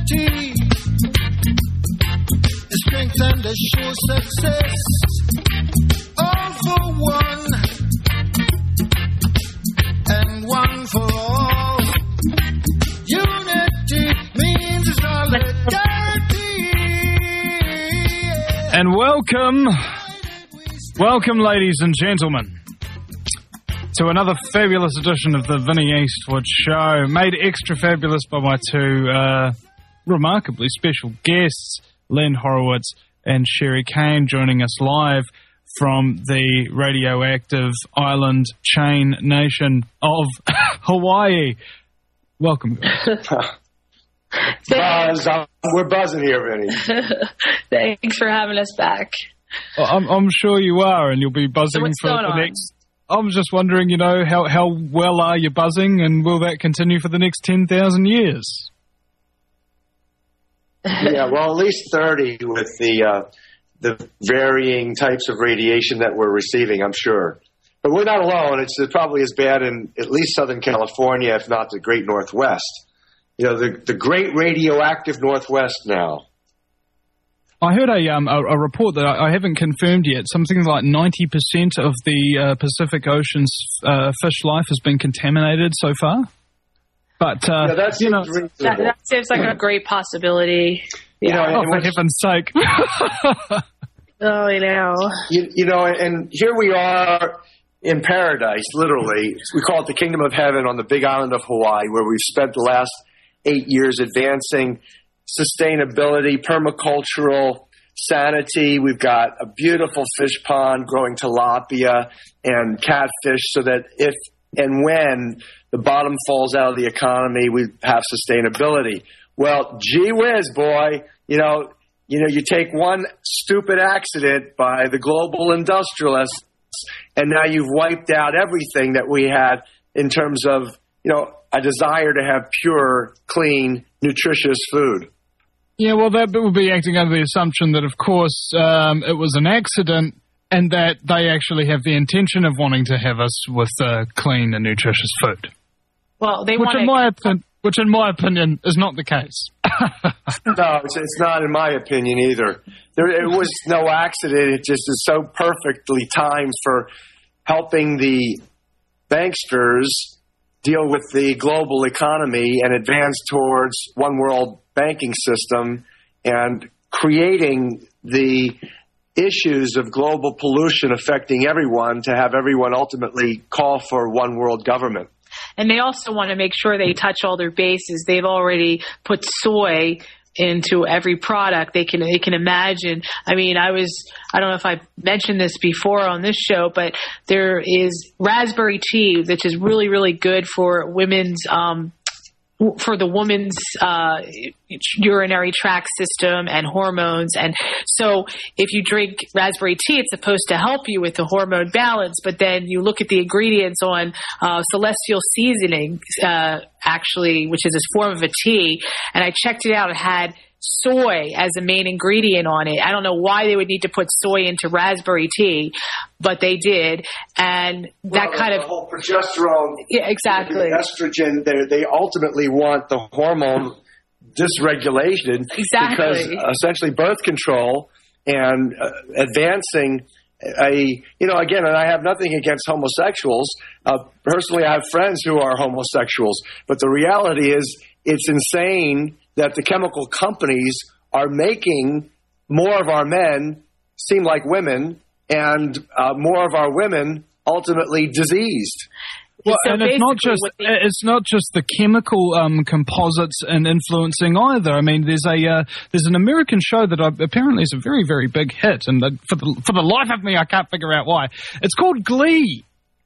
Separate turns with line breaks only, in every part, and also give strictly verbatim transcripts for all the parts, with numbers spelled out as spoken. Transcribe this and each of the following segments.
unity, the strength and the sure success. All for one, and one for all. Unity means solidarity.
And welcome, welcome, ladies and gentlemen, to another fabulous edition of the Vinnie Eastwood Show, made extra fabulous by my two uh, remarkably special guests, Len Horowitz and Sherry Kane, joining us live from the radioactive island chain nation of Hawaii. Welcome, guys.
Buzz, I'm, we're buzzing here, Vinny.
Thanks for having us back.
Well, I'm, I'm sure you are, and you'll be buzzing
so
for the
on?
next... I'm just wondering, you know, how, how well are you buzzing, and will that continue for the next ten thousand years?
Yeah, well, at least thirty with the uh, the varying types of radiation that we're receiving, I'm sure. But we're not alone. It's probably as bad in at least Southern California, if not the Great Northwest. You know, the, the Great Radioactive Northwest now.
I heard a, um, a, a report that I, I haven't confirmed yet. Something like ninety percent of the uh, Pacific Ocean's uh, fish life has been contaminated so far. But, uh,
yeah, that
you know,
that, that seems like a great possibility.
You know,
oh, for heaven's sake.
Oh, I know.
You, you know, and here we are in paradise, literally. We call it the Kingdom of Heaven on the big island of Hawaii, where we've spent the last eight years advancing sustainability, permacultural sanity. We've got a beautiful fish pond growing tilapia and catfish so that if and when the bottom falls out of the economy, we have sustainability. Well, gee whiz, boy, you know, you know, you take one stupid accident by the global industrialists, and now you've wiped out everything that we had in terms of, you know, a desire to have pure, clean, nutritious food.
Yeah, well, that would be acting under the assumption that, of course, um, it was an accident and that they actually have the intention of wanting to have us with uh, clean and nutritious food.
Well, they
which
want
in my opinion, Which, in my opinion, is not the case.
No, it's, it's not in my opinion either. There, it was no accident. It just is so perfectly timed for helping the banksters deal with the global economy and advance towards one world banking system and creating the issues of global pollution affecting everyone to have everyone ultimately call for one world government.
And they also want to make sure they touch all their bases. They've already put soy into every product they can they can imagine. I mean, I was I don't know if I mentioned this before on this show, but there is raspberry tea, which is really, really good for women's um for the woman's uh, urinary tract system and hormones. And so if you drink raspberry tea, it's supposed to help you with the hormone balance. But then you look at the ingredients on uh, Celestial Seasoning, uh, actually, which is a form of a tea. And I checked it out. It had soy as a main ingredient on it. I don't know why they would need to put soy into raspberry tea, but they did. And that
well,
kind
the
of
whole progesterone,
yeah, exactly,
the estrogen. They they ultimately want the hormone dysregulation
exactly
because essentially birth control and uh, advancing a you know again. And I have nothing against homosexuals. Uh, personally, I have friends who are homosexuals, but the reality is it's insane that the chemical companies are making more of our men seem like women and uh, more of our women ultimately diseased.
Well,
so
and it's not just
they-
it's not just the chemical um, composites and influencing either. I mean, there's a uh, there's an American show that I, apparently is a very, very big hit, and the, for the for the life of me, I can't figure out why. It's called Glee.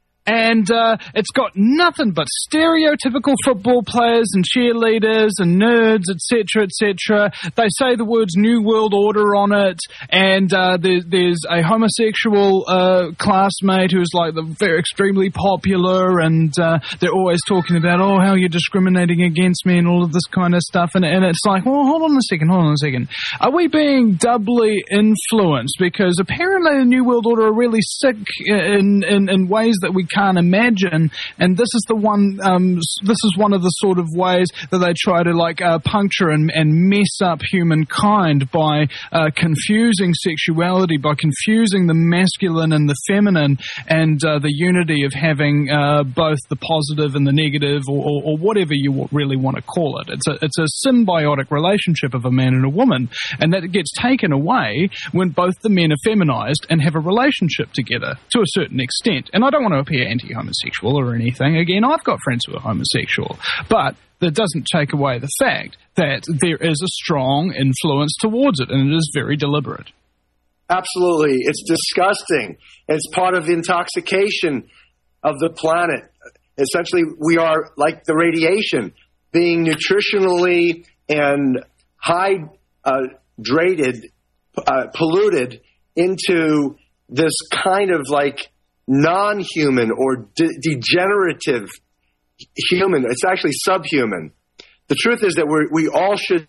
And uh, it's got nothing but stereotypical football players and cheerleaders and nerds, et cetera, et cetera. They say the words New World Order on it, and uh, there, there's a homosexual uh, classmate who's like the very extremely popular, and uh, they're always talking about, oh, how you're discriminating against me and all of this kind of stuff. And, and it's like, well, hold on a second, hold on a second. Are we being doubly influenced? Because apparently the New World Order are really sick in, in, in ways that we can't imagine. And this is the one. Um, this is one of the sort of ways that they try to like uh, puncture and, and mess up humankind by uh, confusing sexuality, by confusing the masculine and the feminine, and uh, the unity of having uh, both the positive and the negative, or, or, or whatever you really want to call it. It's a it's a symbiotic relationship of a man and a woman, and that gets taken away when both the men are feminized and have a relationship together to a certain extent. And I don't want to appear anti-homosexual or anything. Again, I've got friends who are homosexual, but that doesn't take away the fact that there is a strong influence towards it, and it is very deliberate.
Absolutely. It's disgusting. It's part of the intoxication of the planet. Essentially, we are like the radiation, being nutritionally and high uh, drated, uh, polluted into this kind of like non-human or de- degenerative human. It's actually subhuman. The truth is that we we all should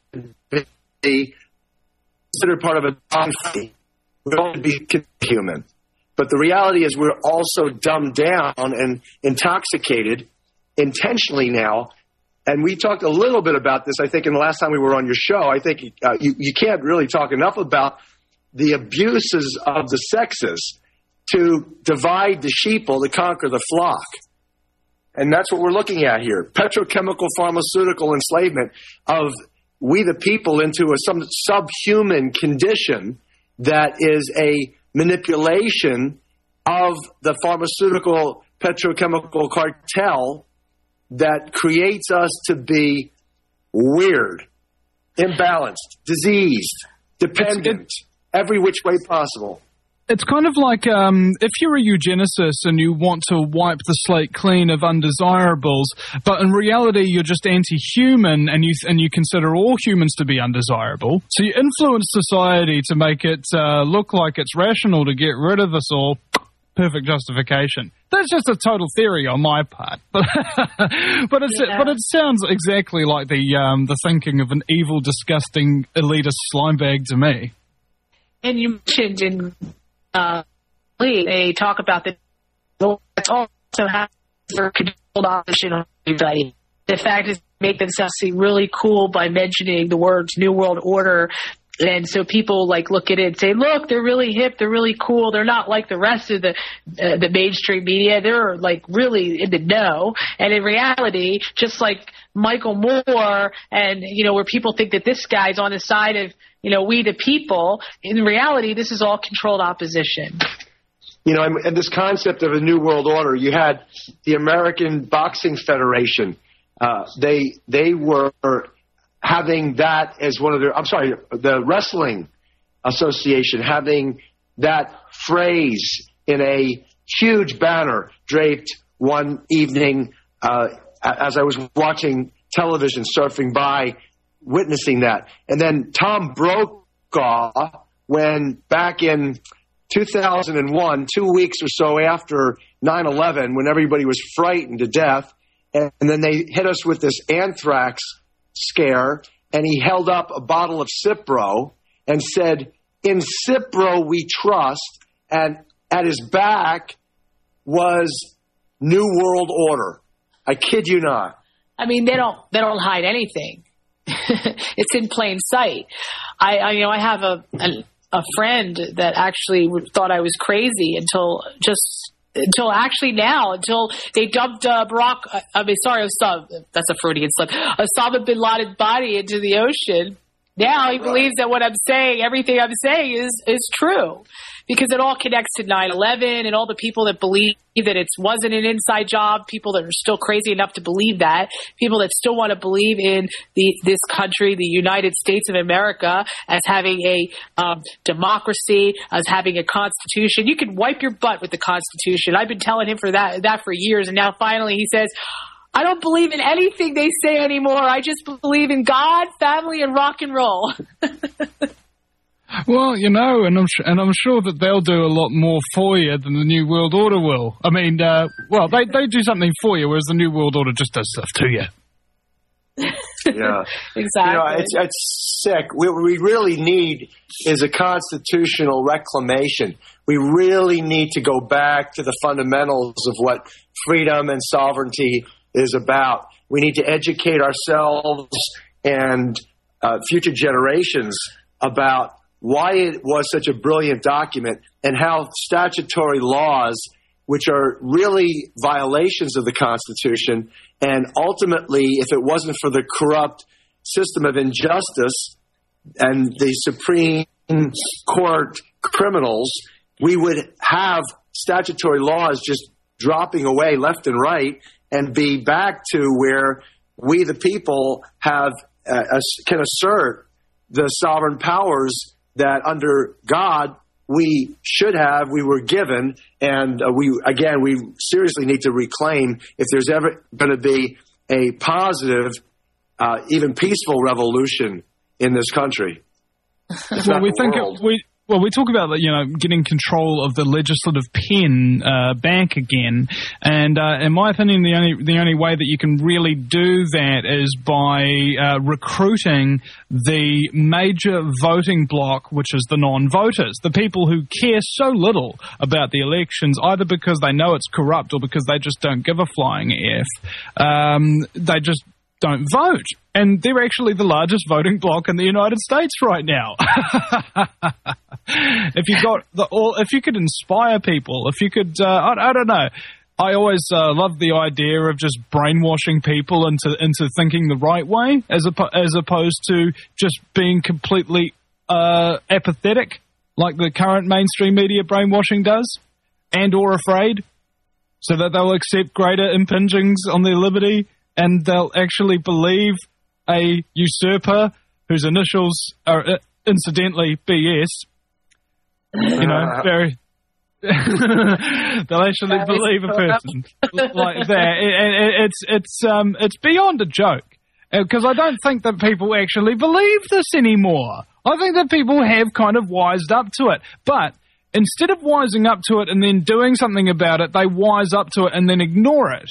be considered part of a non-human. We all should be human. But the reality is we're also dumbed down and intoxicated intentionally now. And we talked a little bit about this, I think, in the last time we were on your show. I think uh, you, you can't really talk enough about the abuses of the sexes to divide the sheeple to conquer the flock. And that's what we're looking at here. Petrochemical pharmaceutical enslavement of we the people into a some subhuman condition that is a manipulation of the pharmaceutical petrochemical cartel that creates us to be weird, imbalanced, diseased, dependent, every which way possible.
It's kind of like um, if you're a eugenicist and you want to wipe the slate clean of undesirables, but in reality you're just anti-human and you and you consider all humans to be undesirable. So you influence society to make it uh, look like it's rational to get rid of us all. Perfect justification. That's just a total theory on my part, but but it's yeah. but it sounds exactly like the um, the thinking of an evil, disgusting, elitist slimebag to me.
And you mentioned in. Uh, they talk about the that's also happens for controlled opposition on everybody. The fact is, they make themselves seem really cool by mentioning the words New World Order, and so people like look at it and say, "Look, they're really hip, they're really cool. They're not like the rest of the uh, the mainstream media. They're like really in the know." And in reality, just like Michael Moore, and you know, where people think that this guy's on the side of you know, we the people, in reality, this is all controlled opposition.
You know, and this concept of a new world order, you had the American Boxing Federation. Uh, they they were having that as one of their, I'm sorry, the Wrestling Association having that phrase in a huge banner draped one evening uh, as I was watching television, surfing by, witnessing that. And then Tom Brokaw, when back in two thousand one, two weeks or so after nine eleven, when everybody was frightened to death, and, and then they hit us with this anthrax scare, and he held up a bottle of Cipro and said, "In Cipro we trust," and at his back was New World Order. I kid you not.
I mean, they don't they don't hide anything. It's in plain sight. I, I you know I have a, a a friend that actually thought I was crazy until just until actually now until they dumped uh, Barack. I mean, sorry, Osama, that's a Freudian slip. Osama bin Laden's body into the ocean. Now he believes that what I'm saying, everything I'm saying, is is true. Because it all connects to nine eleven and all the people that believe that it wasn't an inside job, people that are still crazy enough to believe that, people that still want to believe in the this country, the United States of America, as having a um, democracy, as having a constitution. You can wipe your butt with the Constitution. I've been telling him for that that for years, and now finally he says, I don't believe in anything they say anymore. I just believe in God, family, and rock and roll.
Well, you know, and I'm, and I'm sure that they'll do a lot more for you than the New World Order will. I mean, uh, well, they, they do something for you, whereas the New World Order just does stuff to you.
Yeah.
Exactly.
You know, it's, it's sick. What we really need is a constitutional reclamation. We really need to go back to the fundamentals of what freedom and sovereignty is about. We need to educate ourselves and uh, future generations about why it was such a brilliant document and how statutory laws, which are really violations of the Constitution, and ultimately, if it wasn't for the corrupt system of injustice and the Supreme Court criminals, we would have statutory laws just dropping away left and right and be back to where we, the people, have uh, can assert the sovereign powers that under God we should have, we were given, and uh, we again we seriously need to reclaim if there's ever going to be a positive, uh, even peaceful revolution in this country.
Well, we think it, we well we talk about you know getting control of the legislative pen uh, back again, and uh, in my opinion, the only the only way that you can really do that is by uh, recruiting the major voting bloc, which is the non-voters, the people who care so little about the elections, either because they know it's corrupt or because they just don't give a flying F. Um, they just don't vote. And they're actually the largest voting bloc in the United States right now. If you got the, all, if you could inspire people, if you could, uh, I, I don't know. I always uh, love the idea of just brainwashing people into into thinking the right way, as op- as opposed to just being completely uh, apathetic, like the current mainstream media brainwashing does, and or afraid, so that they'll accept greater impingings on their liberty, and they'll actually believe a usurper whose initials are uh, incidentally B S. You know, very. They'll actually that believe a person like that. It, it, it's it's um it's beyond a joke, because I don't think that people actually believe this anymore. I think that people have kind of wised up to it, but instead of wising up to it and then doing something about it, they wise up to it and then ignore it.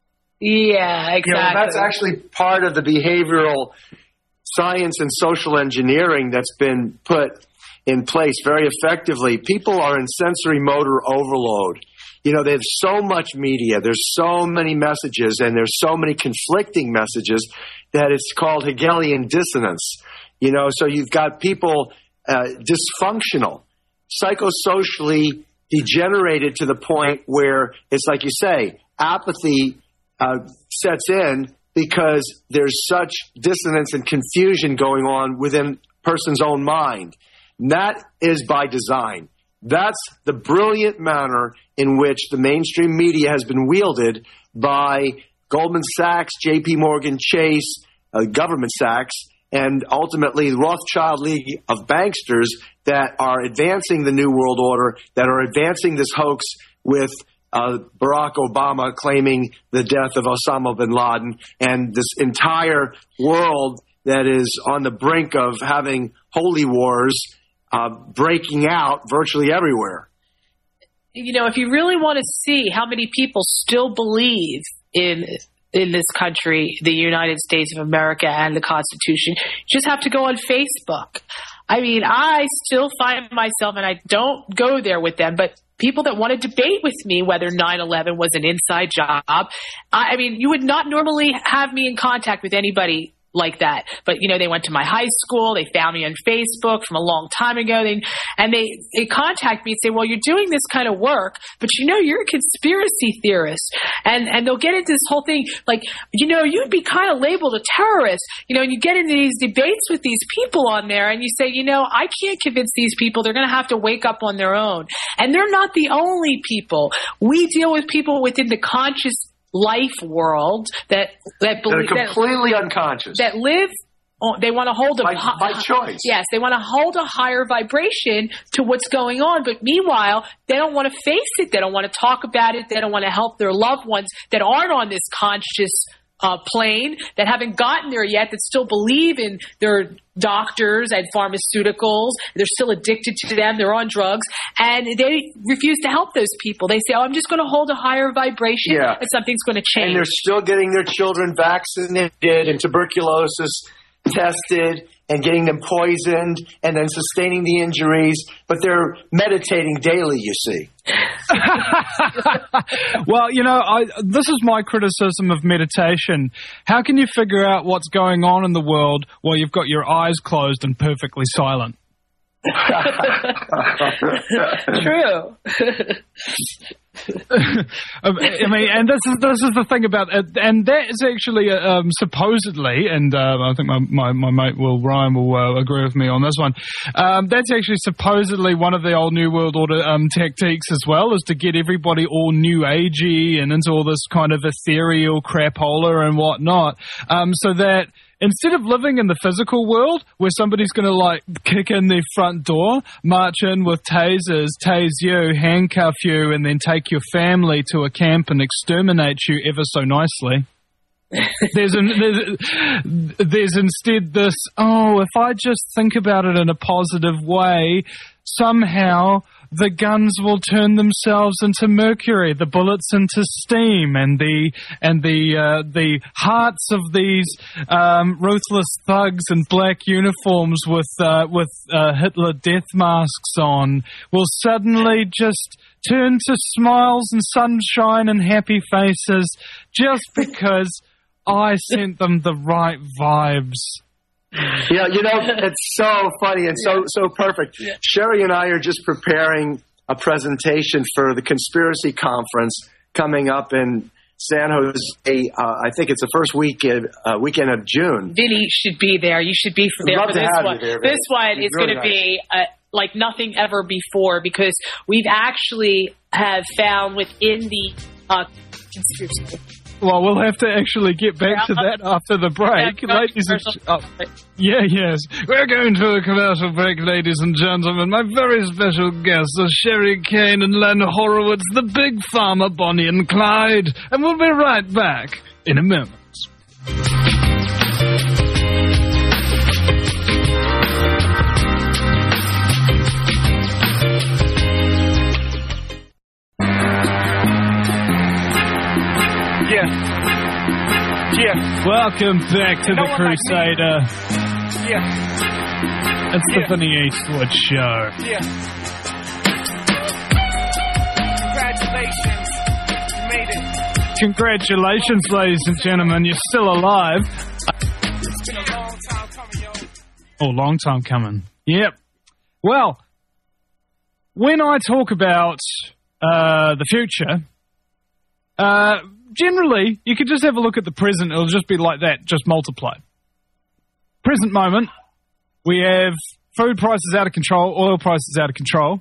Yeah, exactly.
You know, that's actually part of the behavioral science and social engineering that's been put in place very effectively. People are in sensory motor overload. You know, they have so much media, there's so many messages, and there's so many conflicting messages that it's called Hegelian dissonance. You know, so you've got people uh, dysfunctional, psychosocially degenerated to the point where it's like you say, apathy uh, sets in because there's such dissonance and confusion going on within a person's own mind. And that is by design. That's the brilliant manner in which the mainstream media has been wielded by Goldman Sachs, J P Morgan Chase, uh, Government Sachs, and ultimately the Rothschild League of banksters that are advancing the New World Order, that are advancing this hoax with uh, Barack Obama claiming the death of Osama bin Laden, and this entire world that is on the brink of having holy wars Uh, breaking out virtually everywhere.
You know, if you really want to see how many people still believe in in this country, the United States of America, and the Constitution, you just have to go on Facebook. I mean, I still find myself, and I don't go there with them, but people that want to debate with me whether nine eleven was an inside job. I, I mean, you would not normally have me in contact with anybody like that. But, you know, they went to my high school. They found me on Facebook from a long time ago. They, and they, they contact me and say, well, you're doing this kind of work, but, you know, you're a conspiracy theorist. And, and they'll get into this whole thing like, you know, you'd be kind of labeled a terrorist, you know, and you get into these debates with these people on there and you say, you know, I can't convince these people. They're going to have to wake up on their own. And they're not the only people. We deal with people within the conscious life world that that believe
They're completely
that,
unconscious,
that live on, they want to hold a
by, by choice.
Yes, they want to hold a higher vibration to what's going on, but meanwhile they don't want to face it. They don't want to talk about it. They don't want to help their loved ones that aren't on this conscious uh, plane that haven't gotten there yet, that still believe in their doctors and pharmaceuticals. They're still addicted to them. They're on drugs, and they refuse to help those people. They say, "Oh, I'm just going to hold a higher vibration,
Yeah.
and something's going to change."
And they're still getting their children vaccinated and tuberculosis tested and getting them poisoned and then sustaining the injuries, but they're meditating daily, you see.
Well, you know, I, this is my criticism of meditation. How can you figure out what's going on in the world while you've got your eyes closed and perfectly silent?
True.
I mean, and this is this is the thing about it, and that is actually uh, um, supposedly, and uh, I think my, my, my mate Will Ryan will uh, agree with me on this one. Um, that's actually supposedly one of the old New World Order um, tactiques as well, is to get everybody all new agey and into all this kind of ethereal crapola and whatnot, um, so that instead of living in the physical world where somebody's going to like kick in their front door, march in with tasers, tase you, handcuff you, and then take your family to a camp and exterminate you ever so nicely, there's, an, there's, there's instead this, oh, if I just think about it in a positive way, somehow the guns will turn themselves into mercury, the bullets into steam, and the and the uh, the hearts of these um, ruthless thugs in black uniforms with uh, with uh, Hitler death masks on will suddenly just turn to smiles and sunshine and happy faces just because I sent them the right vibes.
Yeah, you know, it's so funny and so so perfect. Yeah. Sherry and I are just preparing a presentation for the Conspiracy Conference coming up in San Jose. Uh, I think it's the first weekend uh, weekend of June.
Vinny should be there. You should be there
love
for
to
this
have
one.
You there,
this one is
really
going to
nice.
be uh, like nothing ever before, because we've actually have found within the uh, conspiracy.
Well, we'll have to actually get back to that after the break.
Yeah,
ladies and oh, yeah, yes. We're going to a commercial break, ladies and gentlemen. My very special guests are Sherry Kane and Len Horowitz, the Big Pharma, Bonnie and Clyde. And we'll be right back in a moment.
Yeah. Yeah.
Welcome back to
No
the
one like
Crusader.
Yeah.
It's the
Yeah.
Vinny Eastwood Show.
Yeah. Congratulations. You made it.
Congratulations, ladies and gentlemen. You're still alive.
It's been a long time coming, yo.
Oh, long time coming. Yep. Well, when I talk about uh, the future, uh, generally, you could just have a look at the present. It'll just be like that, just multiplied. Present moment, we have food prices out of control, oil prices out of control,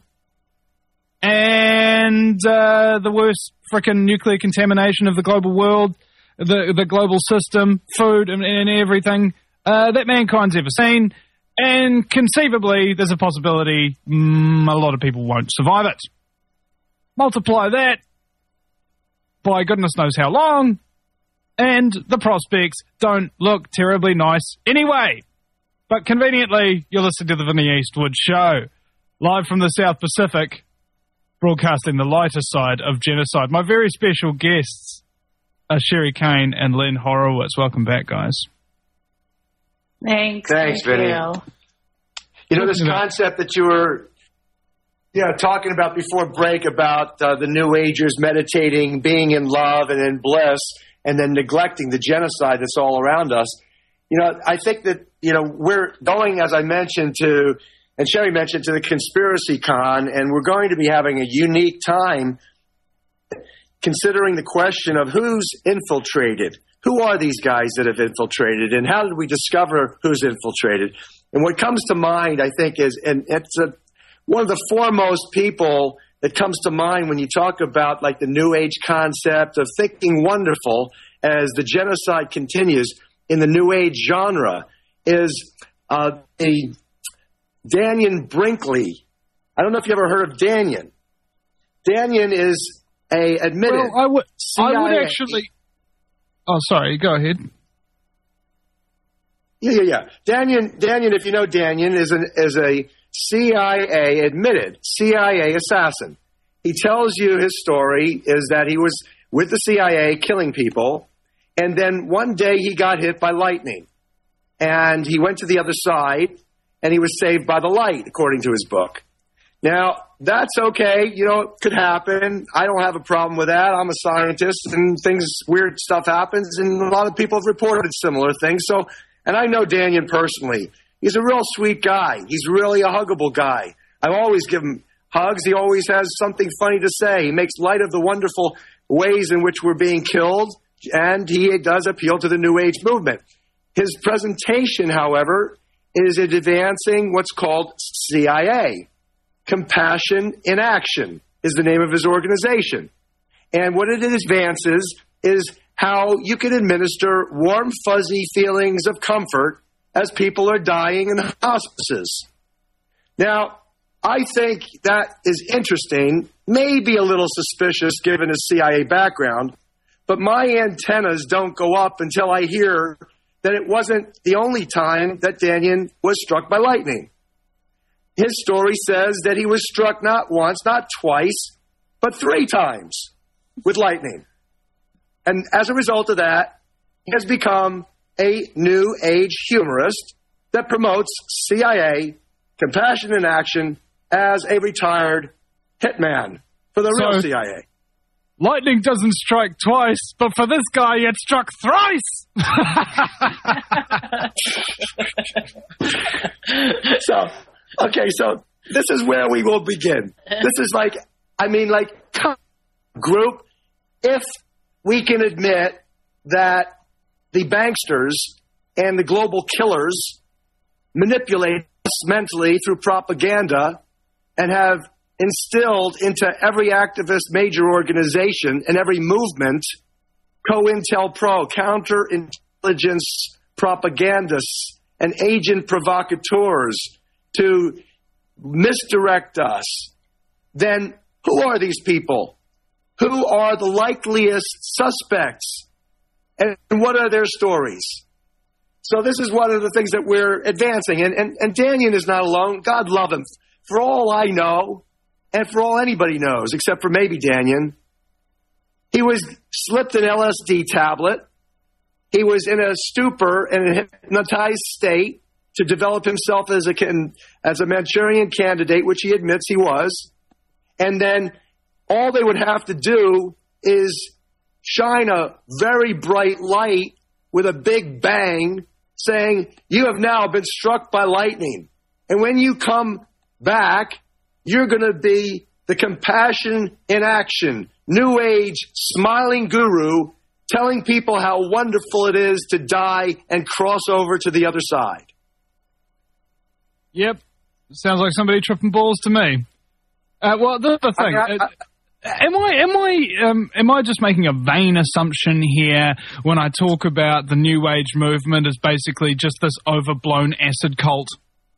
and uh, the worst frickin' nuclear contamination of the global world, the the global system, food and, and everything uh, that mankind's ever seen. And conceivably, there's a possibility mm, a lot of people won't survive it. Multiply that by goodness knows how long, and the prospects don't look terribly nice anyway. But conveniently, you're listening to the Vinny Eastwood Show, live from the South Pacific, broadcasting the lighter side of genocide. My very special guests are Sherry Kane and Len Horowitz. Welcome back, guys.
Thanks.
Thanks,
Thank
Vinny.
you.
You know, this concept that you were you know, talking about before break about uh, the New Agers meditating, being in love and in bliss, and then neglecting the genocide that's all around us. You know, I think that, you know, we're going, as I mentioned, to, and Sherry mentioned, to the Conspiracy Con, and we're going to be having a unique time considering the question of who's infiltrated. Who are these guys that have infiltrated, and how did we discover who's infiltrated? And what comes to mind, I think, is, and it's a, one of the foremost people that comes to mind when you talk about like the New Age concept of thinking wonderful as the genocide continues in the New Age genre is uh, a Dannion Brinkley. I don't know if you ever heard of Dannion. Dannion is a admitted
Well, I would,
C I A.
I would actually, Oh, sorry. Go ahead.
Yeah, yeah, yeah. Daniel, Daniel, if you know Daniel, is an is a C I A admitted C I A assassin. He tells you his story is that he was with the C I A killing people, and then one day he got hit by lightning, and he went to the other side, and he was saved by the light, according to his book. Now, that's okay. You know, it could happen. I don't have a problem with that. I'm a scientist, and things, weird stuff happens, and a lot of people have reported similar things. So, and I know Daniel personally. He's a real sweet guy. He's really a huggable guy. I always give him hugs. He always has something funny to say. He makes light of the wonderful ways in which we're being killed, and he does appeal to the New Age movement. His presentation, however, is advancing what's called C I A. Compassion in Action is the name of his organization. And what it advances is how you can administer warm, fuzzy feelings of comfort as people are dying in hospices. Now, I think that is interesting, maybe a little suspicious given his C I A background, but my antennas don't go up until I hear that it wasn't the only time that Daniel was struck by lightning. His story says that he was struck not once, not twice, but three times with lightning. And as a result of that, he has become a New Age humorist that promotes C I A, Compassion in Action, as a retired hitman for the real
So,
C I A.
Lightning doesn't strike twice, but for this guy, it struck thrice.
So, okay, so this is where we will begin. This is like, I mean, like, group, if we can admit that the banksters and the global killers manipulate us mentally through propaganda and have instilled into every activist major organization and every movement COINTELPRO, counterintelligence propagandists and agent provocateurs to misdirect us, then who are these people? Who are the likeliest suspects? And what are their stories? So this is one of the things that we're advancing. And, and, and Daniel is not alone. God love him. For all I know, and for all anybody knows, except for maybe Daniel, he was slipped an L S D tablet. He was in a stupor and a hypnotized state to develop himself as a as a Manchurian candidate, which he admits he was. And then all they would have to do is shine a very bright light with a big bang saying, you have now been struck by lightning. And when you come back, you're going to be the Compassion in Action, New Age, smiling guru telling people how wonderful it is to die and cross over to the other side.
Yep. Sounds like somebody tripping balls to me. Uh, well, the, the thing...
I, I, I,
Am I am I um, am I just making a vain assumption here when I talk about the New Age movement as basically just this overblown acid cult?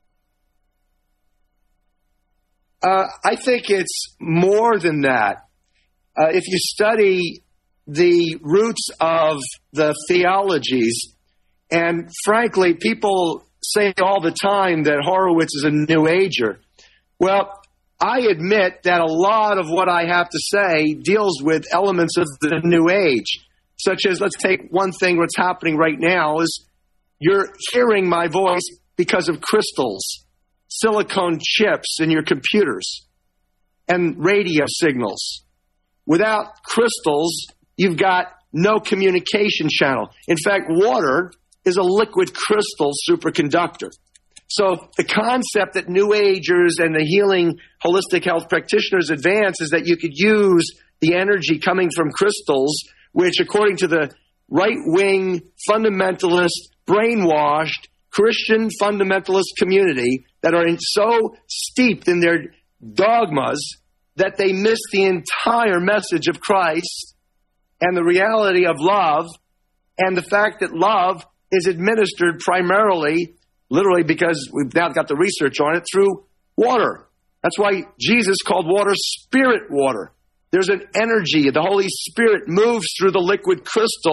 Uh, I think it's more than that. Uh, if you study the roots of the theologies, and frankly, people say all the time that Horowitz is a New Ager. Well, I admit that a lot of what I have to say deals with elements of the New Age, such as, let's take one thing what's happening right now is you're hearing my voice because of crystals, silicone chips in your computers, and radio signals. Without crystals, you've got no communication channel. In fact, water is a liquid crystal superconductor. So the concept that New Agers and the healing holistic health practitioners advance is that you could use the energy coming from crystals, which according to the right-wing fundamentalist, brainwashed Christian fundamentalist community that are in, so steeped in their dogmas that they miss the entire message of Christ and the reality of love and the fact that love is administered primarily, literally because we've now got the research on it, through water. That's why Jesus called water spirit water. There's an energy. The Holy Spirit moves through the liquid crystal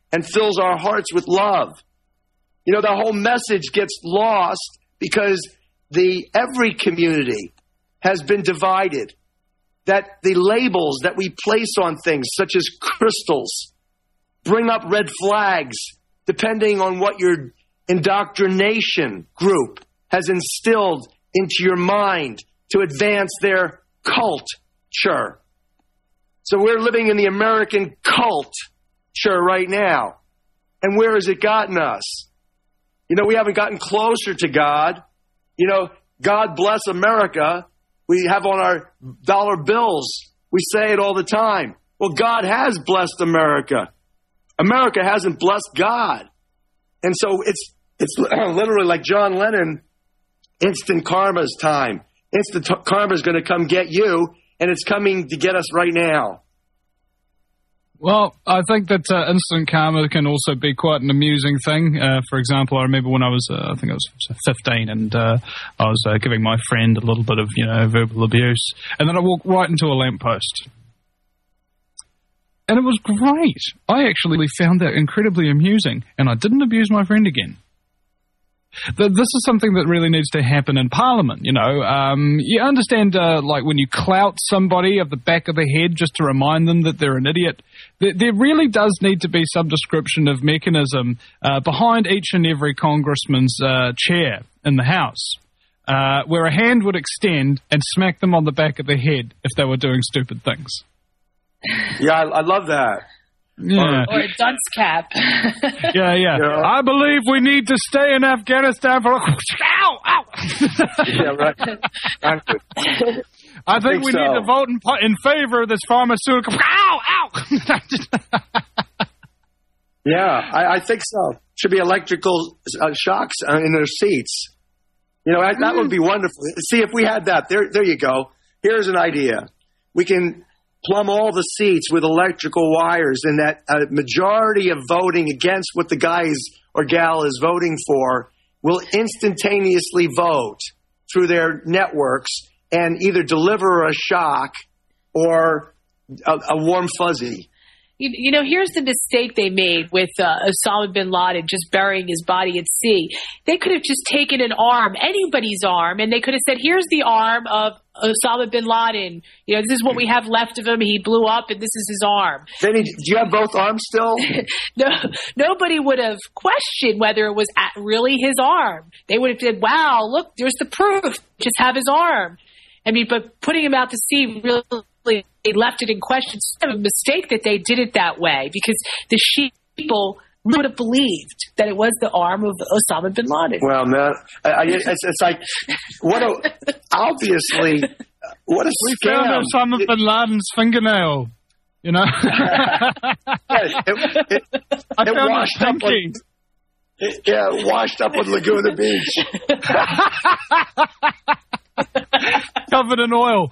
and fills our hearts with love. You know, the whole message gets lost because the every community has been divided. That the labels that we place on things, such as crystals, bring up red flags depending on what your indoctrination group has instilled into your mind to advance their culture. So we're living in the American culture right now. And where has it gotten us? You know, we haven't gotten closer to God. You know, God bless America. We have on our dollar bills. We say it all the time. Well, God has blessed America. America hasn't blessed God. And so it's it's literally like John Lennon, instant karma's time. Instant karma's going to come get you, and it's coming to get us right now.
Well, I think that uh, instant karma can also be quite an amusing thing. Uh, for example, I remember when I was, uh, I think I was fifteen, and uh, I was uh, giving my friend a little bit of, you know, verbal abuse, and then I walked right into a lamppost. And it was great. I actually found that incredibly amusing, and I didn't abuse my friend again. This is something that really needs to happen in Parliament, you know. Um, you understand, uh, like, when you clout somebody of the back of the head just to remind them that they're an idiot, there, there really does need to be some description of mechanism uh, behind each and every congressman's uh, chair in the House, uh, where a hand would extend and smack them on the back of the head if they were doing stupid things.
Yeah, I, I love that.
Yeah.
Or a dunce cap.
yeah, yeah,
yeah.
I believe we need to stay in Afghanistan for... Ow! Ow!
Yeah, right.
I think,
I think
we
so.
need to vote in, in favor of this pharmaceutical... Ow! Ow!
Yeah, I, I think so. Should be electrical uh, shocks uh, in their seats. You know, that, that would be wonderful. See, if we had that, there, there you go. Here's an idea. We can plumb all the seats with electrical wires, and that a majority of voting against what the guy is, or gal is voting for will instantaneously vote through their networks and either deliver a shock or a, a warm fuzzy.
You, you know, here's the mistake they made with uh, Osama bin Laden just burying his body at sea. They could have just taken an arm, anybody's arm, and they could have said, here's the arm of Osama bin Laden. You know, this is what we have left of him. He blew up, and this is his arm.
Vinny, do you have both arms still?
No, nobody would have questioned whether it was at really his arm. They would have said, wow, look, there's the proof. Just have his arm. I mean, but putting him out to sea really... they left it in question. It's a mistake that they did it that way, because the people would have believed that it was the arm of Osama bin Laden.
Well, man, I, I, it's, it's like, what a, obviously, what a
we
scam.
found Osama bin Laden's fingernail, you know?
Yeah, it, it,
I
it
found
washed
my
up on,
pinky.
it, yeah, washed up on Laguna Beach.
Covered in oil.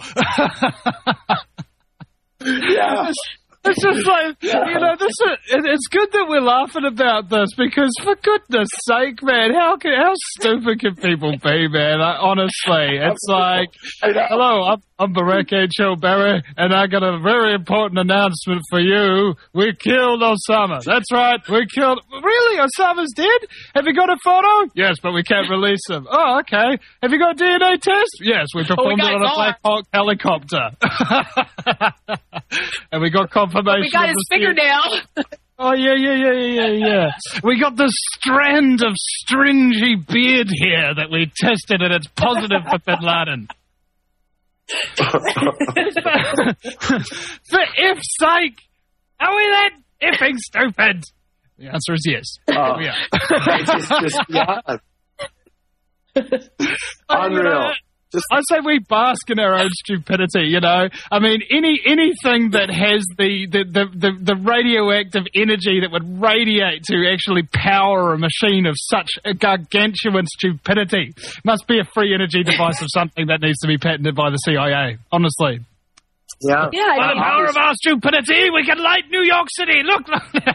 Yeah.
It's just like, you know, this is, it, it's good that we're laughing about this, because for goodness sake, man, how can, how stupid can people be, man? I, honestly, it's like, hello, I'm, I'm Barack H. Obama, and I got a very important announcement for you. We killed Osama. That's right, we killed, really? Osama's dead? Have you got a photo? Yes, but we can't release him. Oh, okay. Have you got a D N A test? Yes, we performed
oh, we
it on a Black Hawk helicopter. And we got confirmation.
We got his fingernail.
Oh, yeah, yeah, yeah, yeah, yeah, yeah. We got this strand of stringy beard here that we tested, and it's positive for bin Laden. For F's sake, are we that effing stupid? The answer is yes.
Oh,
we are.
It's just beyond. Unreal. Just,
I say we bask in our own stupidity, you know. I mean, any anything that has the, the, the, the, the radioactive energy that would radiate to actually power a machine of such a gargantuan stupidity must be a free energy device of something that needs to be patented by the C I A, honestly.
yeah.
Yeah, I
By the
mean,
power of our stupidity, we can light New York City. Look.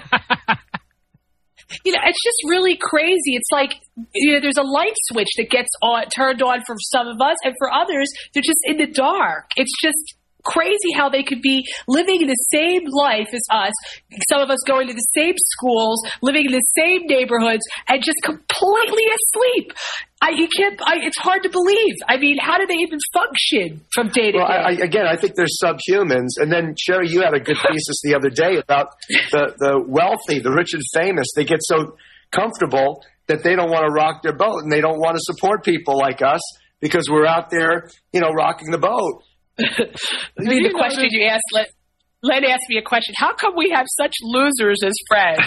you know, it's just really crazy. It's like, you know, there's a light switch that gets on, turned on for some of us, and for others, they're just in the dark. It's just,
crazy how they could be living in the same life as us, some of us going to the same schools, living in the same neighborhoods, and just completely asleep. I, you can't. I, it's hard to believe. I mean, how do they even function from day to
well,
day?
I, I, again, I think they're subhumans. And then, Sherry, you had a good thesis the other day about the, the wealthy, the rich and famous. They get so comfortable that they don't want to rock their boat, and they don't want to support people like us because we're out there, you know, rocking the boat.
I mean, the question you asked, Len, Len asked me a question. How come we have such losers as friends?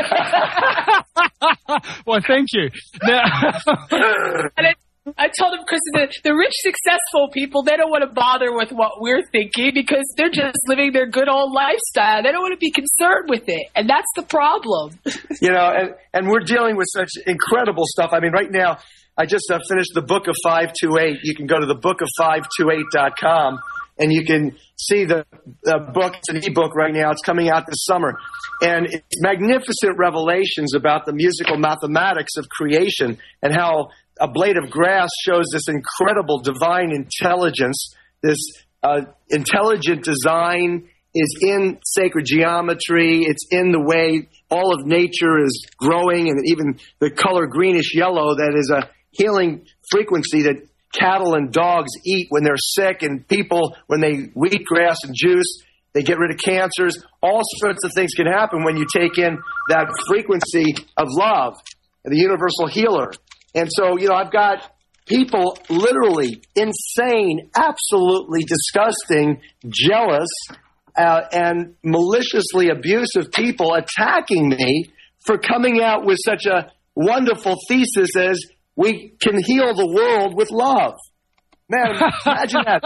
Well, thank you. Now,
and I, I told him because the, the rich, successful people, they don't want to bother with what we're thinking because they're just living their good old lifestyle. They don't want to be concerned with it. And that's the problem.
You know, and, and we're dealing with such incredible stuff. I mean, right now, I just uh, finished the Book of five twenty-eight. You can go to the book of five twenty-eight dot com, and you can see the uh, book. It's an ebook right now. It's coming out this summer. And it's magnificent revelations about the musical mathematics of creation and how a blade of grass shows this incredible divine intelligence. This uh, intelligent design is in sacred geometry. It's in the way all of nature is growing, and even the color greenish yellow that is a healing frequency that cattle and dogs eat when they're sick, and people, when they wheatgrass and juice, they get rid of cancers. All sorts of things can happen when you take in that frequency of love, the universal healer. And so, you know, I've got people literally insane, absolutely disgusting, jealous, uh, and maliciously abusive people attacking me for coming out with such a wonderful thesis as we can heal the world with love. Man, imagine that.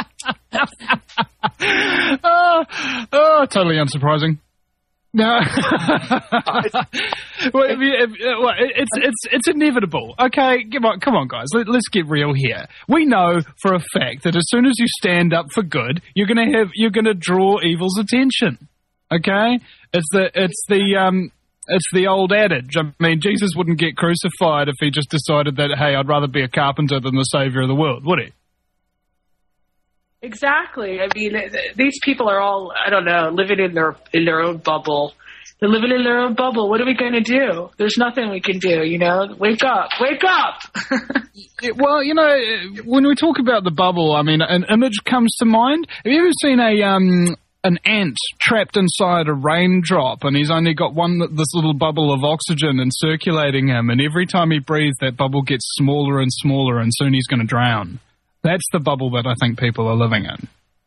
oh, oh, totally unsurprising. No, well, if you, if, well, it's it's it's inevitable. Okay, come on, come on, guys. Let, let's get real here. We know for a fact that as soon as you stand up for good, you're gonna have you're gonna draw evil's attention. Okay, it's the it's the um. It's the old adage. I mean, Jesus wouldn't get crucified if he just decided that, hey, I'd rather be a carpenter than the savior of the world, would he?
Exactly. I mean, these people are all, I don't know, living in their in their own bubble. They're living in their own bubble. What are we going to do? There's nothing we can do, you know? Wake up. Wake up!
Well, you know, when we talk about the bubble, I mean, an image comes to mind. Have you ever seen a... um? an ant trapped inside a raindrop, and he's only got one, this little bubble of oxygen and circulating him, and every time he breathes, that bubble gets smaller and smaller, and soon he's going to drown. That's the bubble that I think people are living in.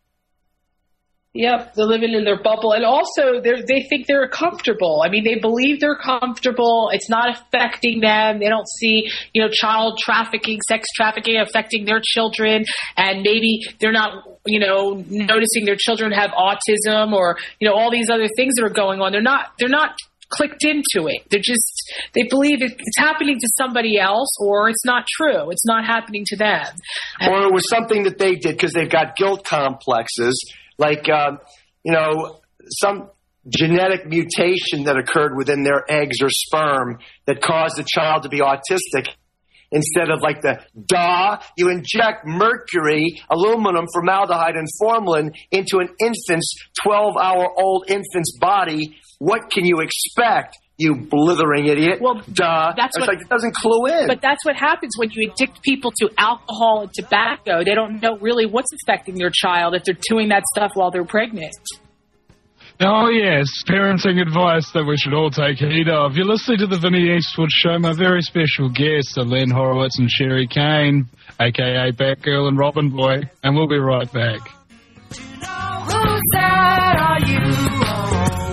Yep, they're living in their bubble, and also they they think they're comfortable. I mean, they believe they're comfortable. It's not affecting them. They don't see, you know, child trafficking, sex trafficking affecting their children, and maybe they're not, you know, noticing their children have autism or, you know, all these other things that are going on. They're not they're not clicked into it. They're just they believe it's happening to somebody else, or it's not true. It's not happening to them,
or it was something that they did because they've got guilt complexes. Like, uh, you know, some genetic mutation that occurred within their eggs or sperm that caused the child to be autistic. Instead of like the, duh, you inject mercury, aluminum, formaldehyde, and formalin into an infant's, twelve-hour-old infant's body. What can you expect, you blithering idiot?
Well,
duh.
That's
it's
what,
like it doesn't clue in.
But that's what happens when you addict people to alcohol and tobacco. They don't know really what's affecting their child if they're chewing that stuff while they're pregnant.
Oh, yes, parenting advice that we should all take heed of. You're listening to the Vinny Eastwood Show. My very special guests are Len Horowitz and Sherry Kane, a k a. Batgirl and Robin Boy, and we'll be right back.
Whose side are you on?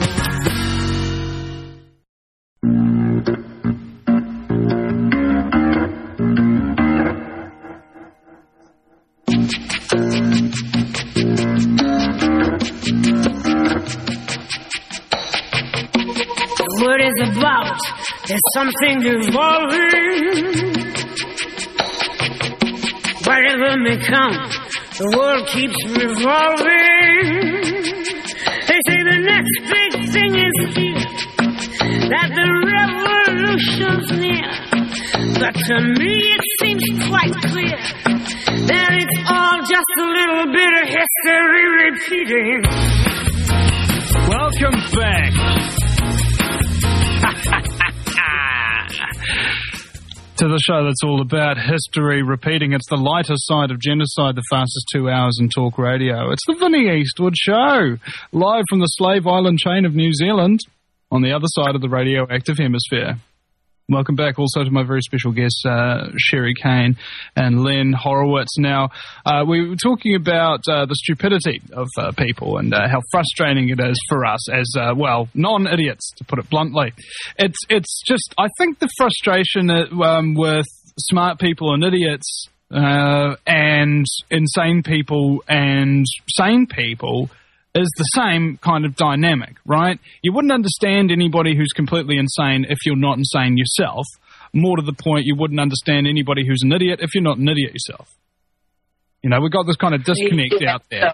What is about? There's something evolving. Whatever may come, the world keeps revolving. They say the next big thing is here, that the revolution's near. But to me it seems quite clear that it's all just a little bit ahead. history repeating.
Welcome back to the show that's all about history repeating. It's the lighter side of genocide, the fastest two hours in talk radio. It's the Vinnie Eastwood Show, live from the Slave Island chain of New Zealand on the other side of the radioactive hemisphere. Welcome back also to my very special guests, uh, Sherry Kane and Len Horowitz. Now, uh, we were talking about uh, the stupidity of uh, people and uh, how frustrating it is for us as, uh, well, non-idiots, to put it bluntly. It's it's just, I think the frustration um, with smart people and idiots uh, and insane people and sane people is the same kind of dynamic, right? You wouldn't understand anybody who's completely insane if you're not insane yourself. More to the point, you wouldn't understand anybody who's an idiot if you're not an idiot yourself. You know, we've got this kind of disconnect
yeah,
out there.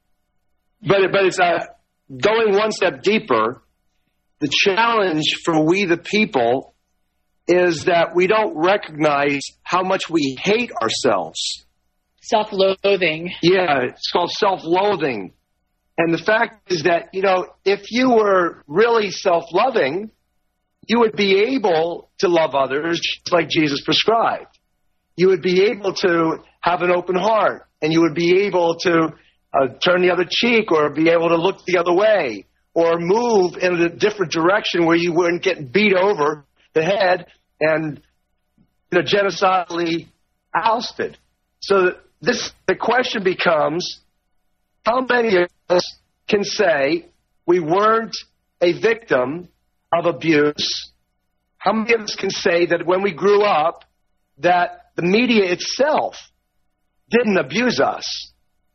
But, but it's uh, going one step deeper. The challenge for we the people is that we don't recognize how much we hate ourselves.
Self-loathing.
Yeah, it's called self-loathing. And the fact is that, you know, if you were really self-loving, you would be able to love others just like Jesus prescribed. You would be able to have an open heart, and you would be able to uh, turn the other cheek or be able to look the other way or move in a different direction where you wouldn't get beat over the head and, you know, genocidally ousted. So this the question becomes, how many of us can say we weren't a victim of abuse? How many of us can say that when we grew up that the media itself didn't abuse us?